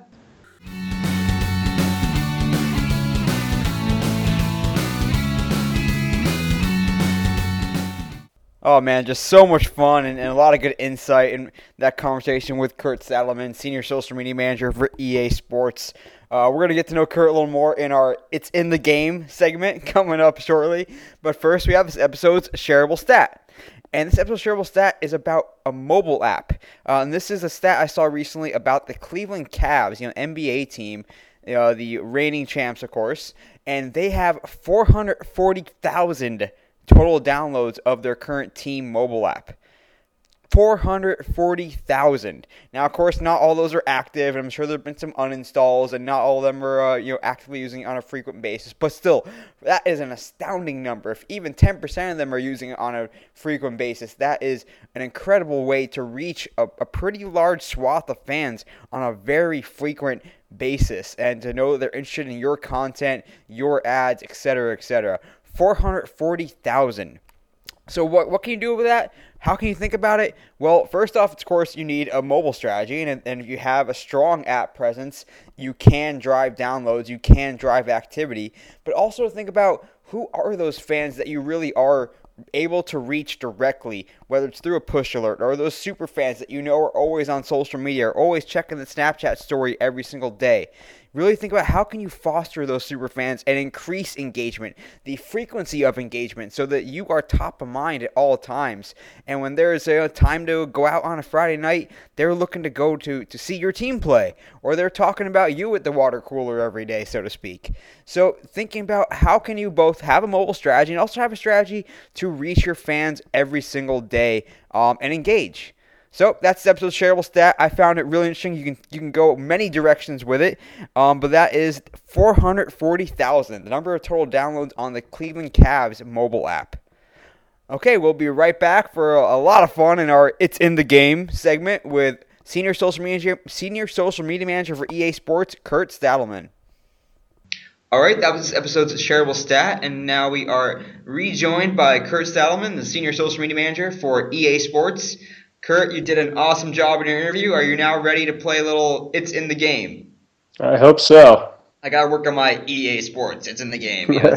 Oh, man, just so much fun and, and a lot of good insight in that conversation with Kurt Saddleman, Senior Social Media Manager for E A Sports. Uh, we're going to get to know Kurt a little more in our It's in the Game segment coming up shortly. But first, we have this episode's shareable stat. And this episode's shareable stat is about a mobile app. Uh, and this is a stat I saw recently about the Cleveland Cavs, you know, N B A team, uh, the reigning champs, of course. And they have four hundred forty thousand total downloads of their current team mobile app. four hundred forty thousand. Now, of course, not all those are active, and I'm sure there have been some uninstalls, and not all of them are uh, you know, actively using it on a frequent basis. But still, that is an astounding number. If even ten percent of them are using it on a frequent basis, that is an incredible way to reach a, a pretty large swath of fans on a very frequent basis, and to know they're interested in your content, your ads, et cetera, et cetera. four hundred forty thousand. So what what can you do with that? How can you think about it? Well, first off, of course, you need a mobile strategy, and, and if you have a strong app presence, you can drive downloads, you can drive activity, but also think about who are those fans that you really are able to reach directly, whether it's through a push alert or those super fans that you know are always on social media, or always checking the Snapchat story every single day. Really think about how can you foster those super fans and increase engagement, the frequency of engagement, so that you are top of mind at all times. And when there's a time to go out on a Friday night, they're looking to go to, to see your team play, or they're talking about you at the water cooler every day, so to speak. So thinking about how can you both have a mobile strategy and also have a strategy to reach your fans every single day um, and engage. So that's the episode's shareable stat. I found it really interesting. You can you can go many directions with it, um, but that is four hundred forty thousand, the number of total downloads on the Cleveland Cavs mobile app. Okay, we'll be right back for a, a lot of fun in our It's in the Game segment with Senior Social Media Senior Social Media Manager for E A Sports, Kurt Saddleman. All right, that was this episode's shareable stat, and now we are rejoined by Kurt Saddleman, the Senior Social Media Manager for E A Sports. Kurt, you did an awesome job in your interview. Are you now ready to play a little It's in the Game? I hope so. I got to work on my E A Sports. It's in the game. Yeah,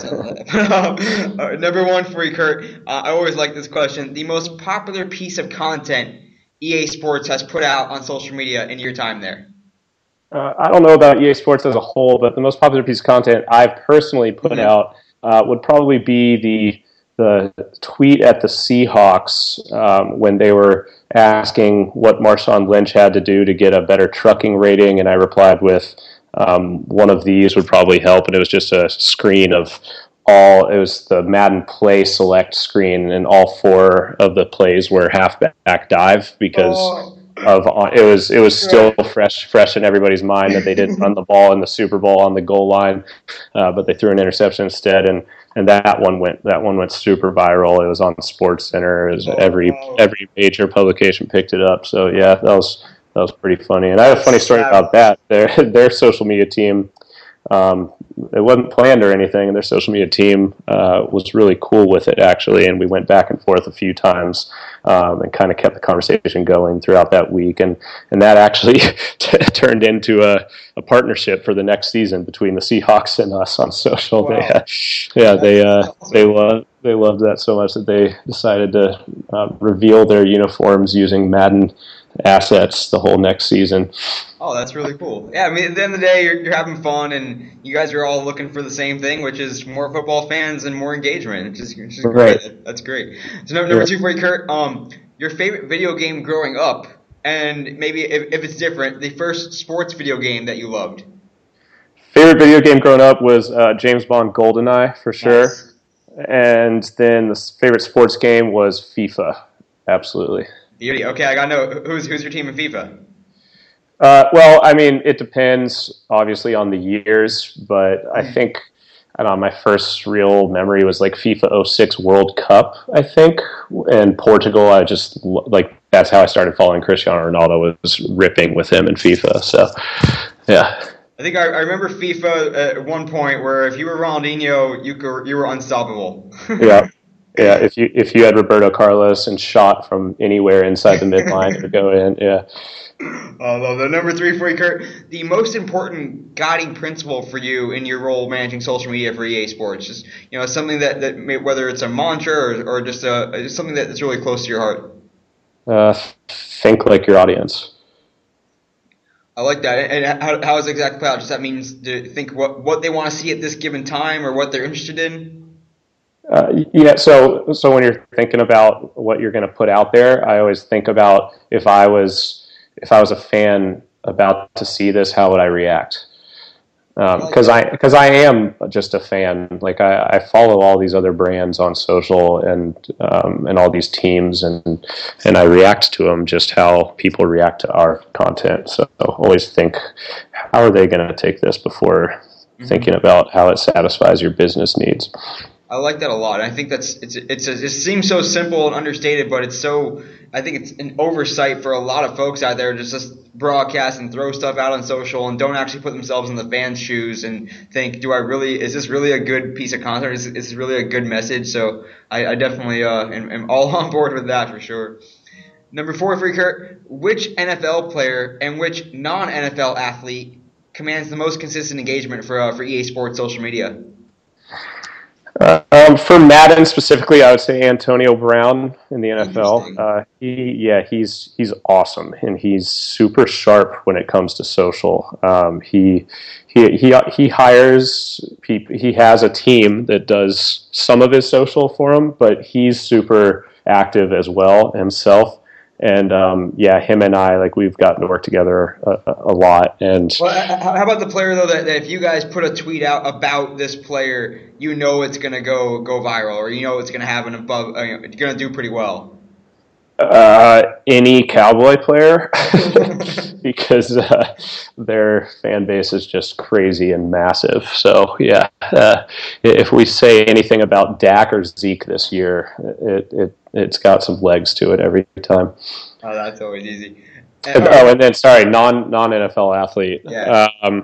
All right, number one for you, Kurt. Uh, I always like this question. The most popular piece of content E A Sports has put out on social media in your time there? Uh, I don't know about E A Sports as a whole, but the most popular piece of content I've personally put mm-hmm. out uh, would probably be the the tweet at the Seahawks um, when they were asking what Marshawn Lynch had to do to get a better trucking rating, and I replied with um, one of these would probably help, and it was just a screen of all, it was the Madden Play Select screen, and all four of the plays were halfback dive because oh. of it was it was still fresh fresh in everybody's mind that they didn't run the ball in the Super Bowl on the goal line, uh, but they threw an interception instead, and And that one went that one went super viral. It was on SportsCenter. It was every every major publication picked it up. So yeah, that was that was pretty funny. And I have a funny story about that. Their their social media team, um, it wasn't planned or anything. And their social media team uh, was really cool with it actually. And we went back and forth a few times um, and kind of kept the conversation going throughout that week. And and that actually t- turned into a. a partnership for the next season between the Seahawks and us on social. Wow. They, uh, yeah, they uh, they love they loved that so much that they decided to uh, reveal their uniforms using Madden assets the whole next season. Oh, that's really cool. Yeah, I mean, at the end of the day, you're, you're having fun, and you guys are all looking for the same thing, which is more football fans and more engagement, which is, which is right. great. That's great. So number, number two for you, Kurt, um, your favorite video game growing up, and maybe if, if it's different, the first sports video game that you loved. Favorite video game growing up was uh, James Bond GoldenEye, for sure. Nice. And then the favorite sports game was FIFA, absolutely. Beauty. Okay, I got to know, who's, who's your team in FIFA? Uh, well, I mean, it depends, obviously, on the years, but I think, I don't know, my first real memory was like FIFA oh six World Cup, I think, and Portugal. I just, like, that's how I started following Cristiano Ronaldo, was ripping with him in FIFA, so, yeah. I think I, I remember FIFA at one point where if you were Ronaldinho, you could, you were unstoppable. yeah. Yeah, if you if you had Roberto Carlos and shot from anywhere inside the midline, it would go in, yeah. I love that. Number three for you, Kurt. The most important guiding principle for you in your role managing social media for E A Sports, just you know, something that, that may, whether it's a mantra or, or just a just something that's really close to your heart. Uh, think like your audience. I like that. And how how does it exactly play out? Does that mean to think what what they want to see at this given time or what they're interested in? Uh, yeah, so so when you're thinking about what you're going to put out there, I always think about if I was if I was a fan about to see this, how would I react? Because um, I because I am just a fan. Like I, I follow all these other brands on social and um, and all these teams, and and I react to them just how people react to our content. So I always think, how are they going to take this before mm-hmm. thinking about how it satisfies your business needs? I like that a lot. I think that's it's it's a, it seems so simple and understated, but it's so I think it's an oversight for a lot of folks out there to just broadcast and throw stuff out on social and don't actually put themselves in the fans' shoes and think, do I really is this really a good piece of content? Is, is this really a good message? So I, I definitely uh, am, am all on board with that for sure. Number four for you, Kurt, which N F L player and which non-N F L athlete commands the most consistent engagement for uh, for E A Sports social media? Uh, um, for Madden specifically, I would say Antonio Brown in the N F L. Uh, he, yeah, he's he's awesome, and he's super sharp when it comes to social. Um, he he he he hires people. He has a team that does some of his social for him, but he's super active as well himself. And um, yeah, him and I, like we've gotten to work together a, a lot. And well, how about the player though? That, that if you guys put a tweet out about this player, you know it's gonna go go viral, or you know it's gonna have an above, uh, it's gonna do pretty well. Uh, any Cowboy player, because uh, their fan base is just crazy and massive. So yeah, uh, if we say anything about Dak or Zeke this year, it it it's got some legs to it every time. Oh, that's always easy. And, oh, and then sorry, non non N F L athlete. Yeah. Um,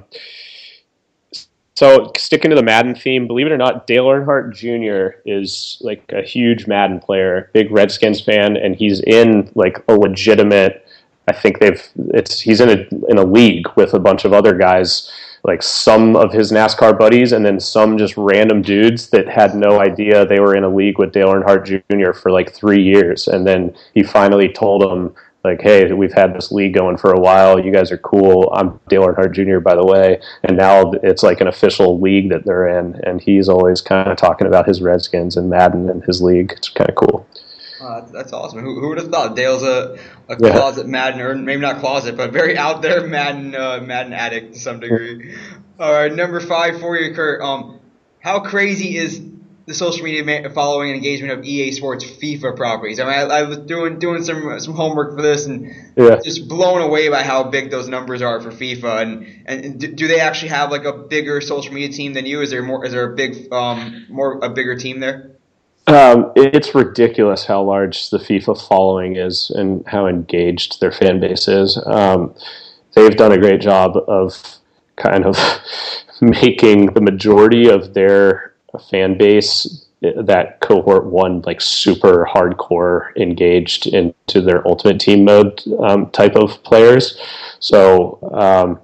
So sticking to the Madden theme, believe it or not, Dale Earnhardt Junior is like a huge Madden player, big Redskins fan, and he's in like a legitimate. I think they've it's he's in a in a league with a bunch of other guys, like some of his NASCAR buddies, and then some just random dudes that had no idea they were in a league with Dale Earnhardt Junior for like three years, and then he finally told them, like, hey, we've had this league going for a while. You guys are cool. I'm Dale Earnhardt Junior, by the way. And now it's like an official league that they're in. And he's always kind of talking about his Redskins and Madden and his league. It's kind of cool. Uh, that's awesome. Who, who would have thought Dale's a, a closet yeah. Madden, or maybe not closet, but very out there Madden uh, Madden addict to some degree. All right, number five for you, Kurt. Um, how crazy is the social media following and engagement of E A Sports FIFA properties? I mean, I, I was doing doing some some homework for this, and yeah. just blown away by how big those numbers are for FIFA. And and do they actually have like a bigger social media team than you? Is there more? Is there a big um more a bigger team there? Um, it's ridiculous how large the FIFA following is and how engaged their fan base is. Um, they've done a great job of kind of making the majority of their fan base, that cohort one, like super hardcore engaged into their ultimate team mode um, type of players. So um,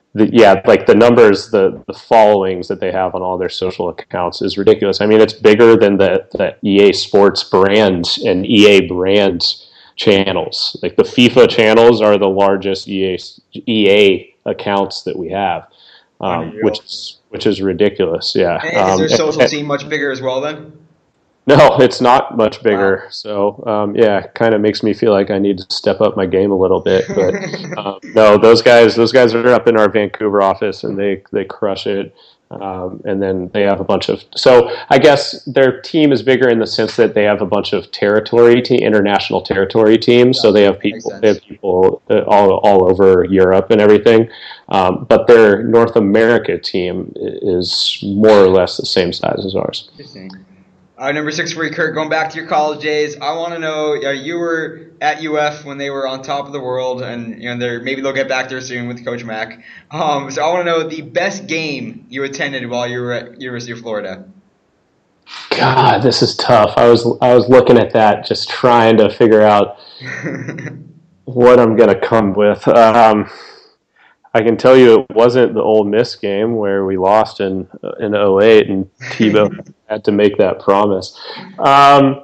the, yeah, like the numbers, the, the followings that they have on all their social accounts is ridiculous. I mean, it's bigger than the, the E A Sports brand and E A brand channels. Like the FIFA channels are the largest E A E A accounts that we have, um, which is which is ridiculous. Yeah. And is um, their social and, team much bigger as well then? No, it's not much bigger. Wow. So, um, yeah, it kind of makes me feel like I need to step up my game a little bit. But um, no, those guys, those guys are up in our Vancouver office, and they they crush it. Um, and then they have a bunch of. So I guess their team is bigger in the sense that they have a bunch of territory, te- international territory teams. Yeah, so they have people, they have people all all over Europe and everything. Um, but their North America team is more or less the same size as ours. Interesting. Uh, number six for you, Kurt, going back to your college days, I want to know, uh, you were at U F when they were on top of the world, and you know, they're, maybe they'll get back there soon with Coach Mack. Um, so I want to know the best game you attended while you were at University of Florida. God, this is tough. I was I was looking at that, just trying to figure out what I'm going to come with. Um, I can tell you it wasn't the Ole Miss game where we lost in in oh eight and Tebow had to make that promise. Um,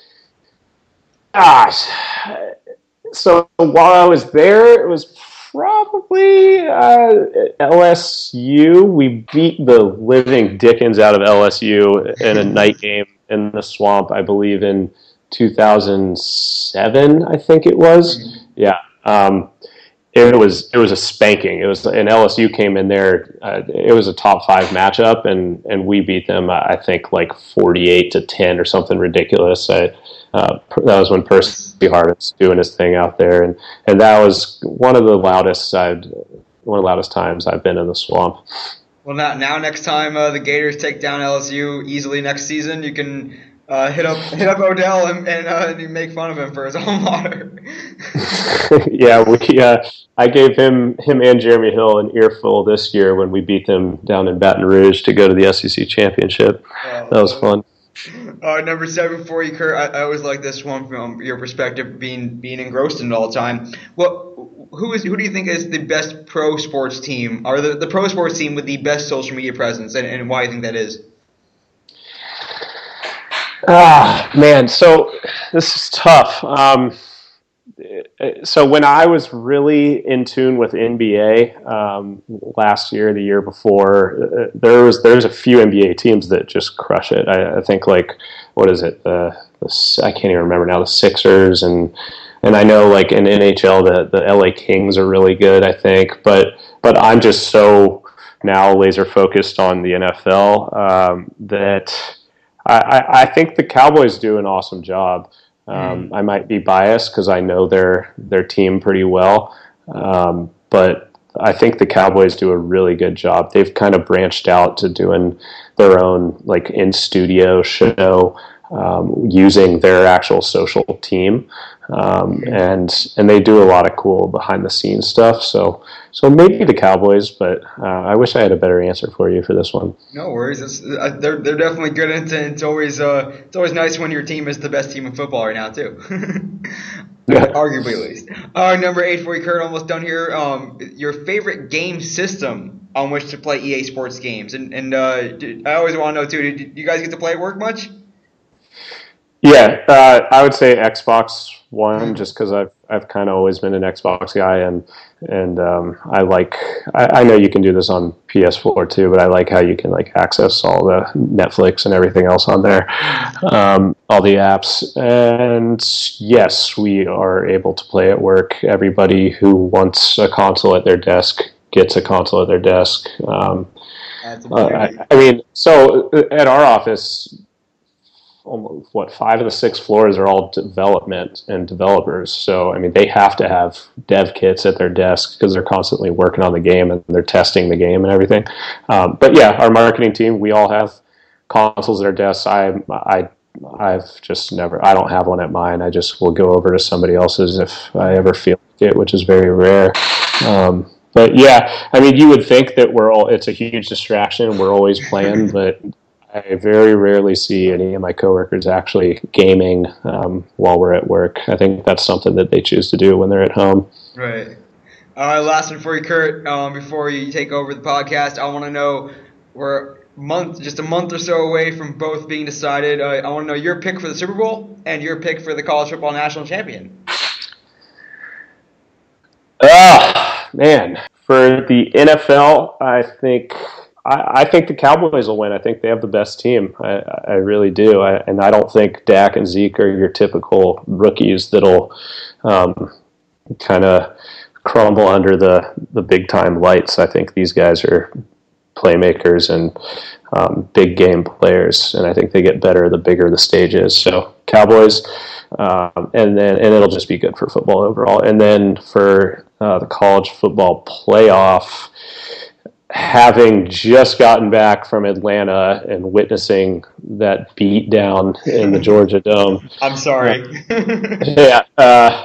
gosh. So while I was there, it was probably uh, L S U. We beat the living dickens out of L S U in a night game in the Swamp, I believe in two thousand seven, I think it was. Yeah. Um, It was it was a spanking. It was, and L S U came in there. Uh, it was a top five matchup, and, and we beat them. I think like forty-eight to ten or something ridiculous. I, uh, that was when Percy Harvin was doing his thing out there, and, and that was one of the loudest I'd one of the loudest times I've been in the Swamp. Well, now now next time uh, the Gators take down L S U easily next season, you can uh, hit up hit up Odell and and, uh, and make fun of him for his alma mater. Yeah, we. Uh, I gave him him and Jeremy Hill an earful this year when we beat them down in Baton Rouge to go to the S E C championship. Oh, that was fun. Uh, number seven for you, Kurt. I, I always like this one from your perspective, being being engrossed in it all the time. Well, who is who do you think is the best pro sports team, or the, the pro sports team with the best social media presence, and, and why do you think that is? Ah, man. So this is tough. Um, So when I was really in tune with N B A um, last year, the year before, uh, there was there's a few N B A teams that just crush it. I, I think like what is it? The, the I can't even remember now. The Sixers and and I know like in N H L the the L A Kings are really good. I think, but but I'm just so now laser focused on the N F L um, that I, I, I think the Cowboys do an awesome job. Um, I might be biased because I know their their team pretty well, um, but I think the Cowboys do a really good job. They've kind of branched out to doing their own like in studio show um, using their actual social team, um, and and they do a lot of cool behind the scenes stuff. So so maybe the Cowboys, but uh, I wish I had a better answer for you for this one. No worries. It's, uh, they're they're definitely good. Into it's always uh it's always nice when your team is the best team in football right now too. Yeah. Arguably, at least. Uh, number eight for you, Kurt. Almost done here. Um, your favorite game system on which to play E A Sports games, and and uh, I always want to know too. Do you guys get to play at work much? Yeah, uh, I would say Xbox One, just because I've I've kind of always been an Xbox guy, and and um, I like I, I know you can do this on P S four too, but I like how you can like access all the Netflix and everything else on there, um, all the apps. And yes, we are able to play at work. Everybody who wants a console at their desk gets a console at their desk. Um, uh, I, I mean, so at our office, almost, what, five of the six floors are all development and developers. So, I mean, they have to have dev kits at their desk because they're constantly working on the game and they're testing the game and everything. Um, but yeah, our marketing team, we all have consoles at our desks. I, I, I've just never, I don't have one at mine. I just will go over to somebody else's if I ever feel like it, which is very rare. Um, but yeah, I mean, you would think that we're all, it's a huge distraction. We're always playing, but I very rarely see any of my coworkers actually gaming um, while we're at work. I think that's something that they choose to do when they're at home. Right. All right, last one for you, Kurt. Um, before you take over the podcast, I want to know we're month, just a month or so away from both being decided. Uh, I want to know your pick for the Super Bowl and your pick for the college football national champion. Ah, man. For the N F L, I think I, I think the Cowboys will win. I think they have the best team. I, I really do. I, and I don't think Dak and Zeke are your typical rookies that'll um, kind of crumble under the, the big-time lights. I think these guys are playmakers and um, big game players, and I think they get better the bigger the stage is. So Cowboys, um, and then and it'll just be good for football overall. And then for uh, the college football playoff, having just gotten back from Atlanta and witnessing that beat down in the Georgia Dome. I'm sorry. Uh, yeah. Uh,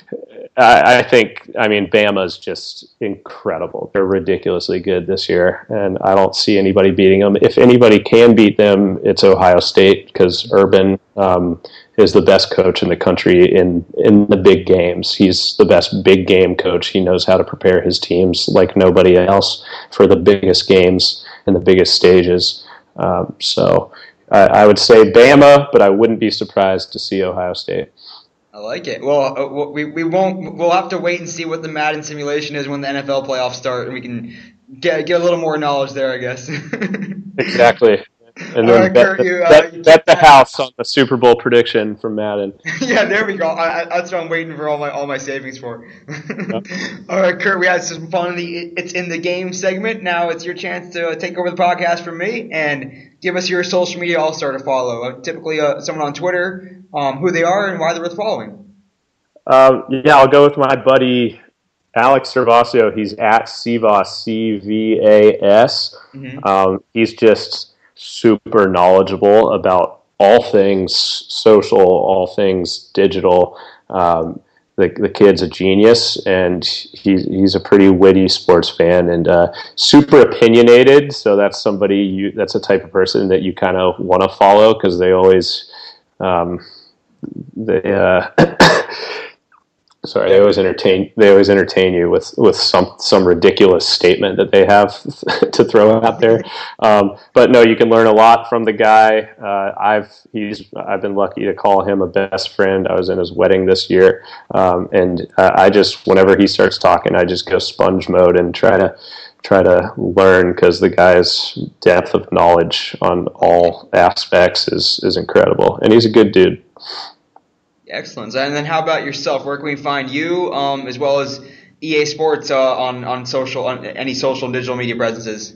I, I think, I mean, Bama's just incredible. They're ridiculously good this year, and I don't see anybody beating them. If anybody can beat them, it's Ohio State, because Urban um, is the best coach in the country in, in the big games. He's the best big game coach. He knows how to prepare his teams like nobody else for the biggest games and the biggest stages. Um, so I, I would say Bama, but I wouldn't be surprised to see Ohio State. I like it. Well, uh, we we won't. We'll have to wait and see what the Madden simulation is when the N F L playoffs start, and we can get get a little more knowledge there, I guess. Exactly. And then right, bet, Kurt, you, uh, bet, you bet the house on the Super Bowl prediction from Madden. Yeah, there we go. I, I, that's what I'm waiting for all my all my savings for. Yep. All right, Kurt, we had some fun in the It's in the Game segment. Now it's your chance to take over the podcast from me and give us your social media all-star to follow. Uh, typically, uh, someone on Twitter, um, who they are and why they're worth following. Um, yeah, I'll go with my buddy Alex Servacio. He's at Cvas, C V A S. Mm-hmm. Um, he's just super knowledgeable about all things social, all things digital. Um, the the kid's a genius, and he's he's a pretty witty sports fan and uh, super opinionated. So that's somebody you that's a type of person that you kind of want to follow because they always um, they. Uh, Sorry, they always entertain. They always entertain you with, with some some ridiculous statement that they have to throw out there. Um, but no, you can learn a lot from the guy. Uh, I've he's I've been lucky to call him a best friend. I was in his wedding this year, um, and uh, I just whenever he starts talking, I just go sponge mode and try to try to learn because the guy's depth of knowledge on all aspects is is incredible, and he's a good dude. Excellent. And then how about yourself? Where can we find you, um, as well as E A Sports uh, on on social, on any social and digital media presences?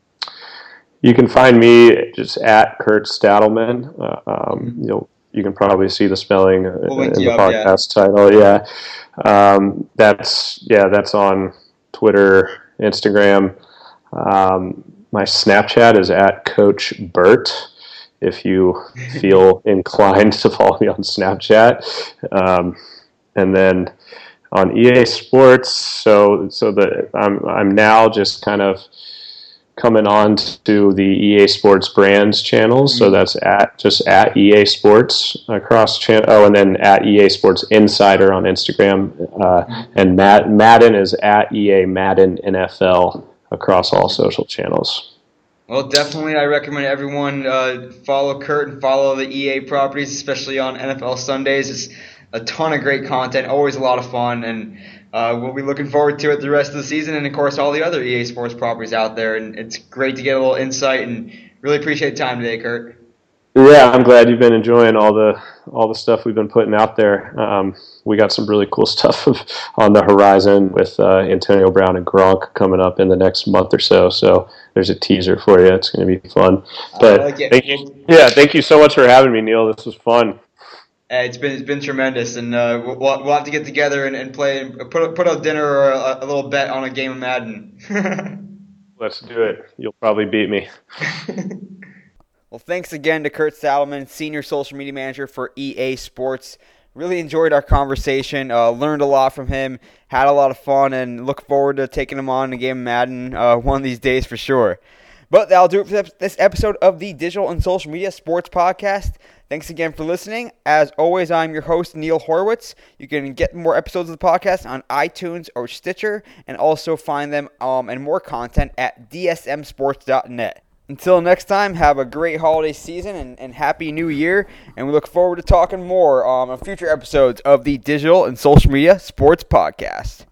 You can find me just at Kurt Stadelman. Uh, um, you'll you can probably see the spelling we'll in the up, podcast yeah. title. Yeah, um, that's yeah that's on Twitter, Instagram. Um, my Snapchat is at Coach Burt. If you feel inclined to follow me on Snapchat. Um, and then on E A Sports, so so the I'm I'm now just kind of coming on to the E A Sports brands channels. So that's at just at E A Sports across channel. Oh, and then at E A Sports Insider on Instagram. Uh, and Mad, Madden is at E A Madden N F L across all social channels. Well, definitely, I recommend everyone uh, follow Kurt and follow the E A properties, especially on N F L Sundays. It's a ton of great content, always a lot of fun, and uh, we'll be looking forward to it the rest of the season, and of course, all the other E A Sports properties out there. And it's great to get a little insight, and really appreciate the time today, Kurt. Yeah, I'm glad you've been enjoying all the all the stuff we've been putting out there. Um, we got some really cool stuff on the horizon with uh, Antonio Brown and Gronk coming up in the next month or so. So there's a teaser for you. It's going to be fun. But I like it. Thank you, yeah, thank you so much for having me, Neil. This was fun. Uh, it's been it's been tremendous, and uh, we'll we'll have to get together and, and play and put put a dinner or a, a little bet on a game of Madden. Let's do it. You'll probably beat me. Well, thanks again to Kurt Stadelman, Senior Social Media Manager for E A Sports. Really enjoyed our conversation, uh, learned a lot from him, had a lot of fun, and look forward to taking him on a game of Madden uh, one of these days for sure. But that'll do it for this episode of the Digital and Social Media Sports Podcast. Thanks again for listening. As always, I'm your host, Neil Horowitz. You can get more episodes of the podcast on iTunes or Stitcher, and also find them um, and more content at d s m sports dot net. Until next time, have a great holiday season and, and Happy New Year, and we look forward to talking more um, on future episodes of the Digital and Social Media Sports Podcast.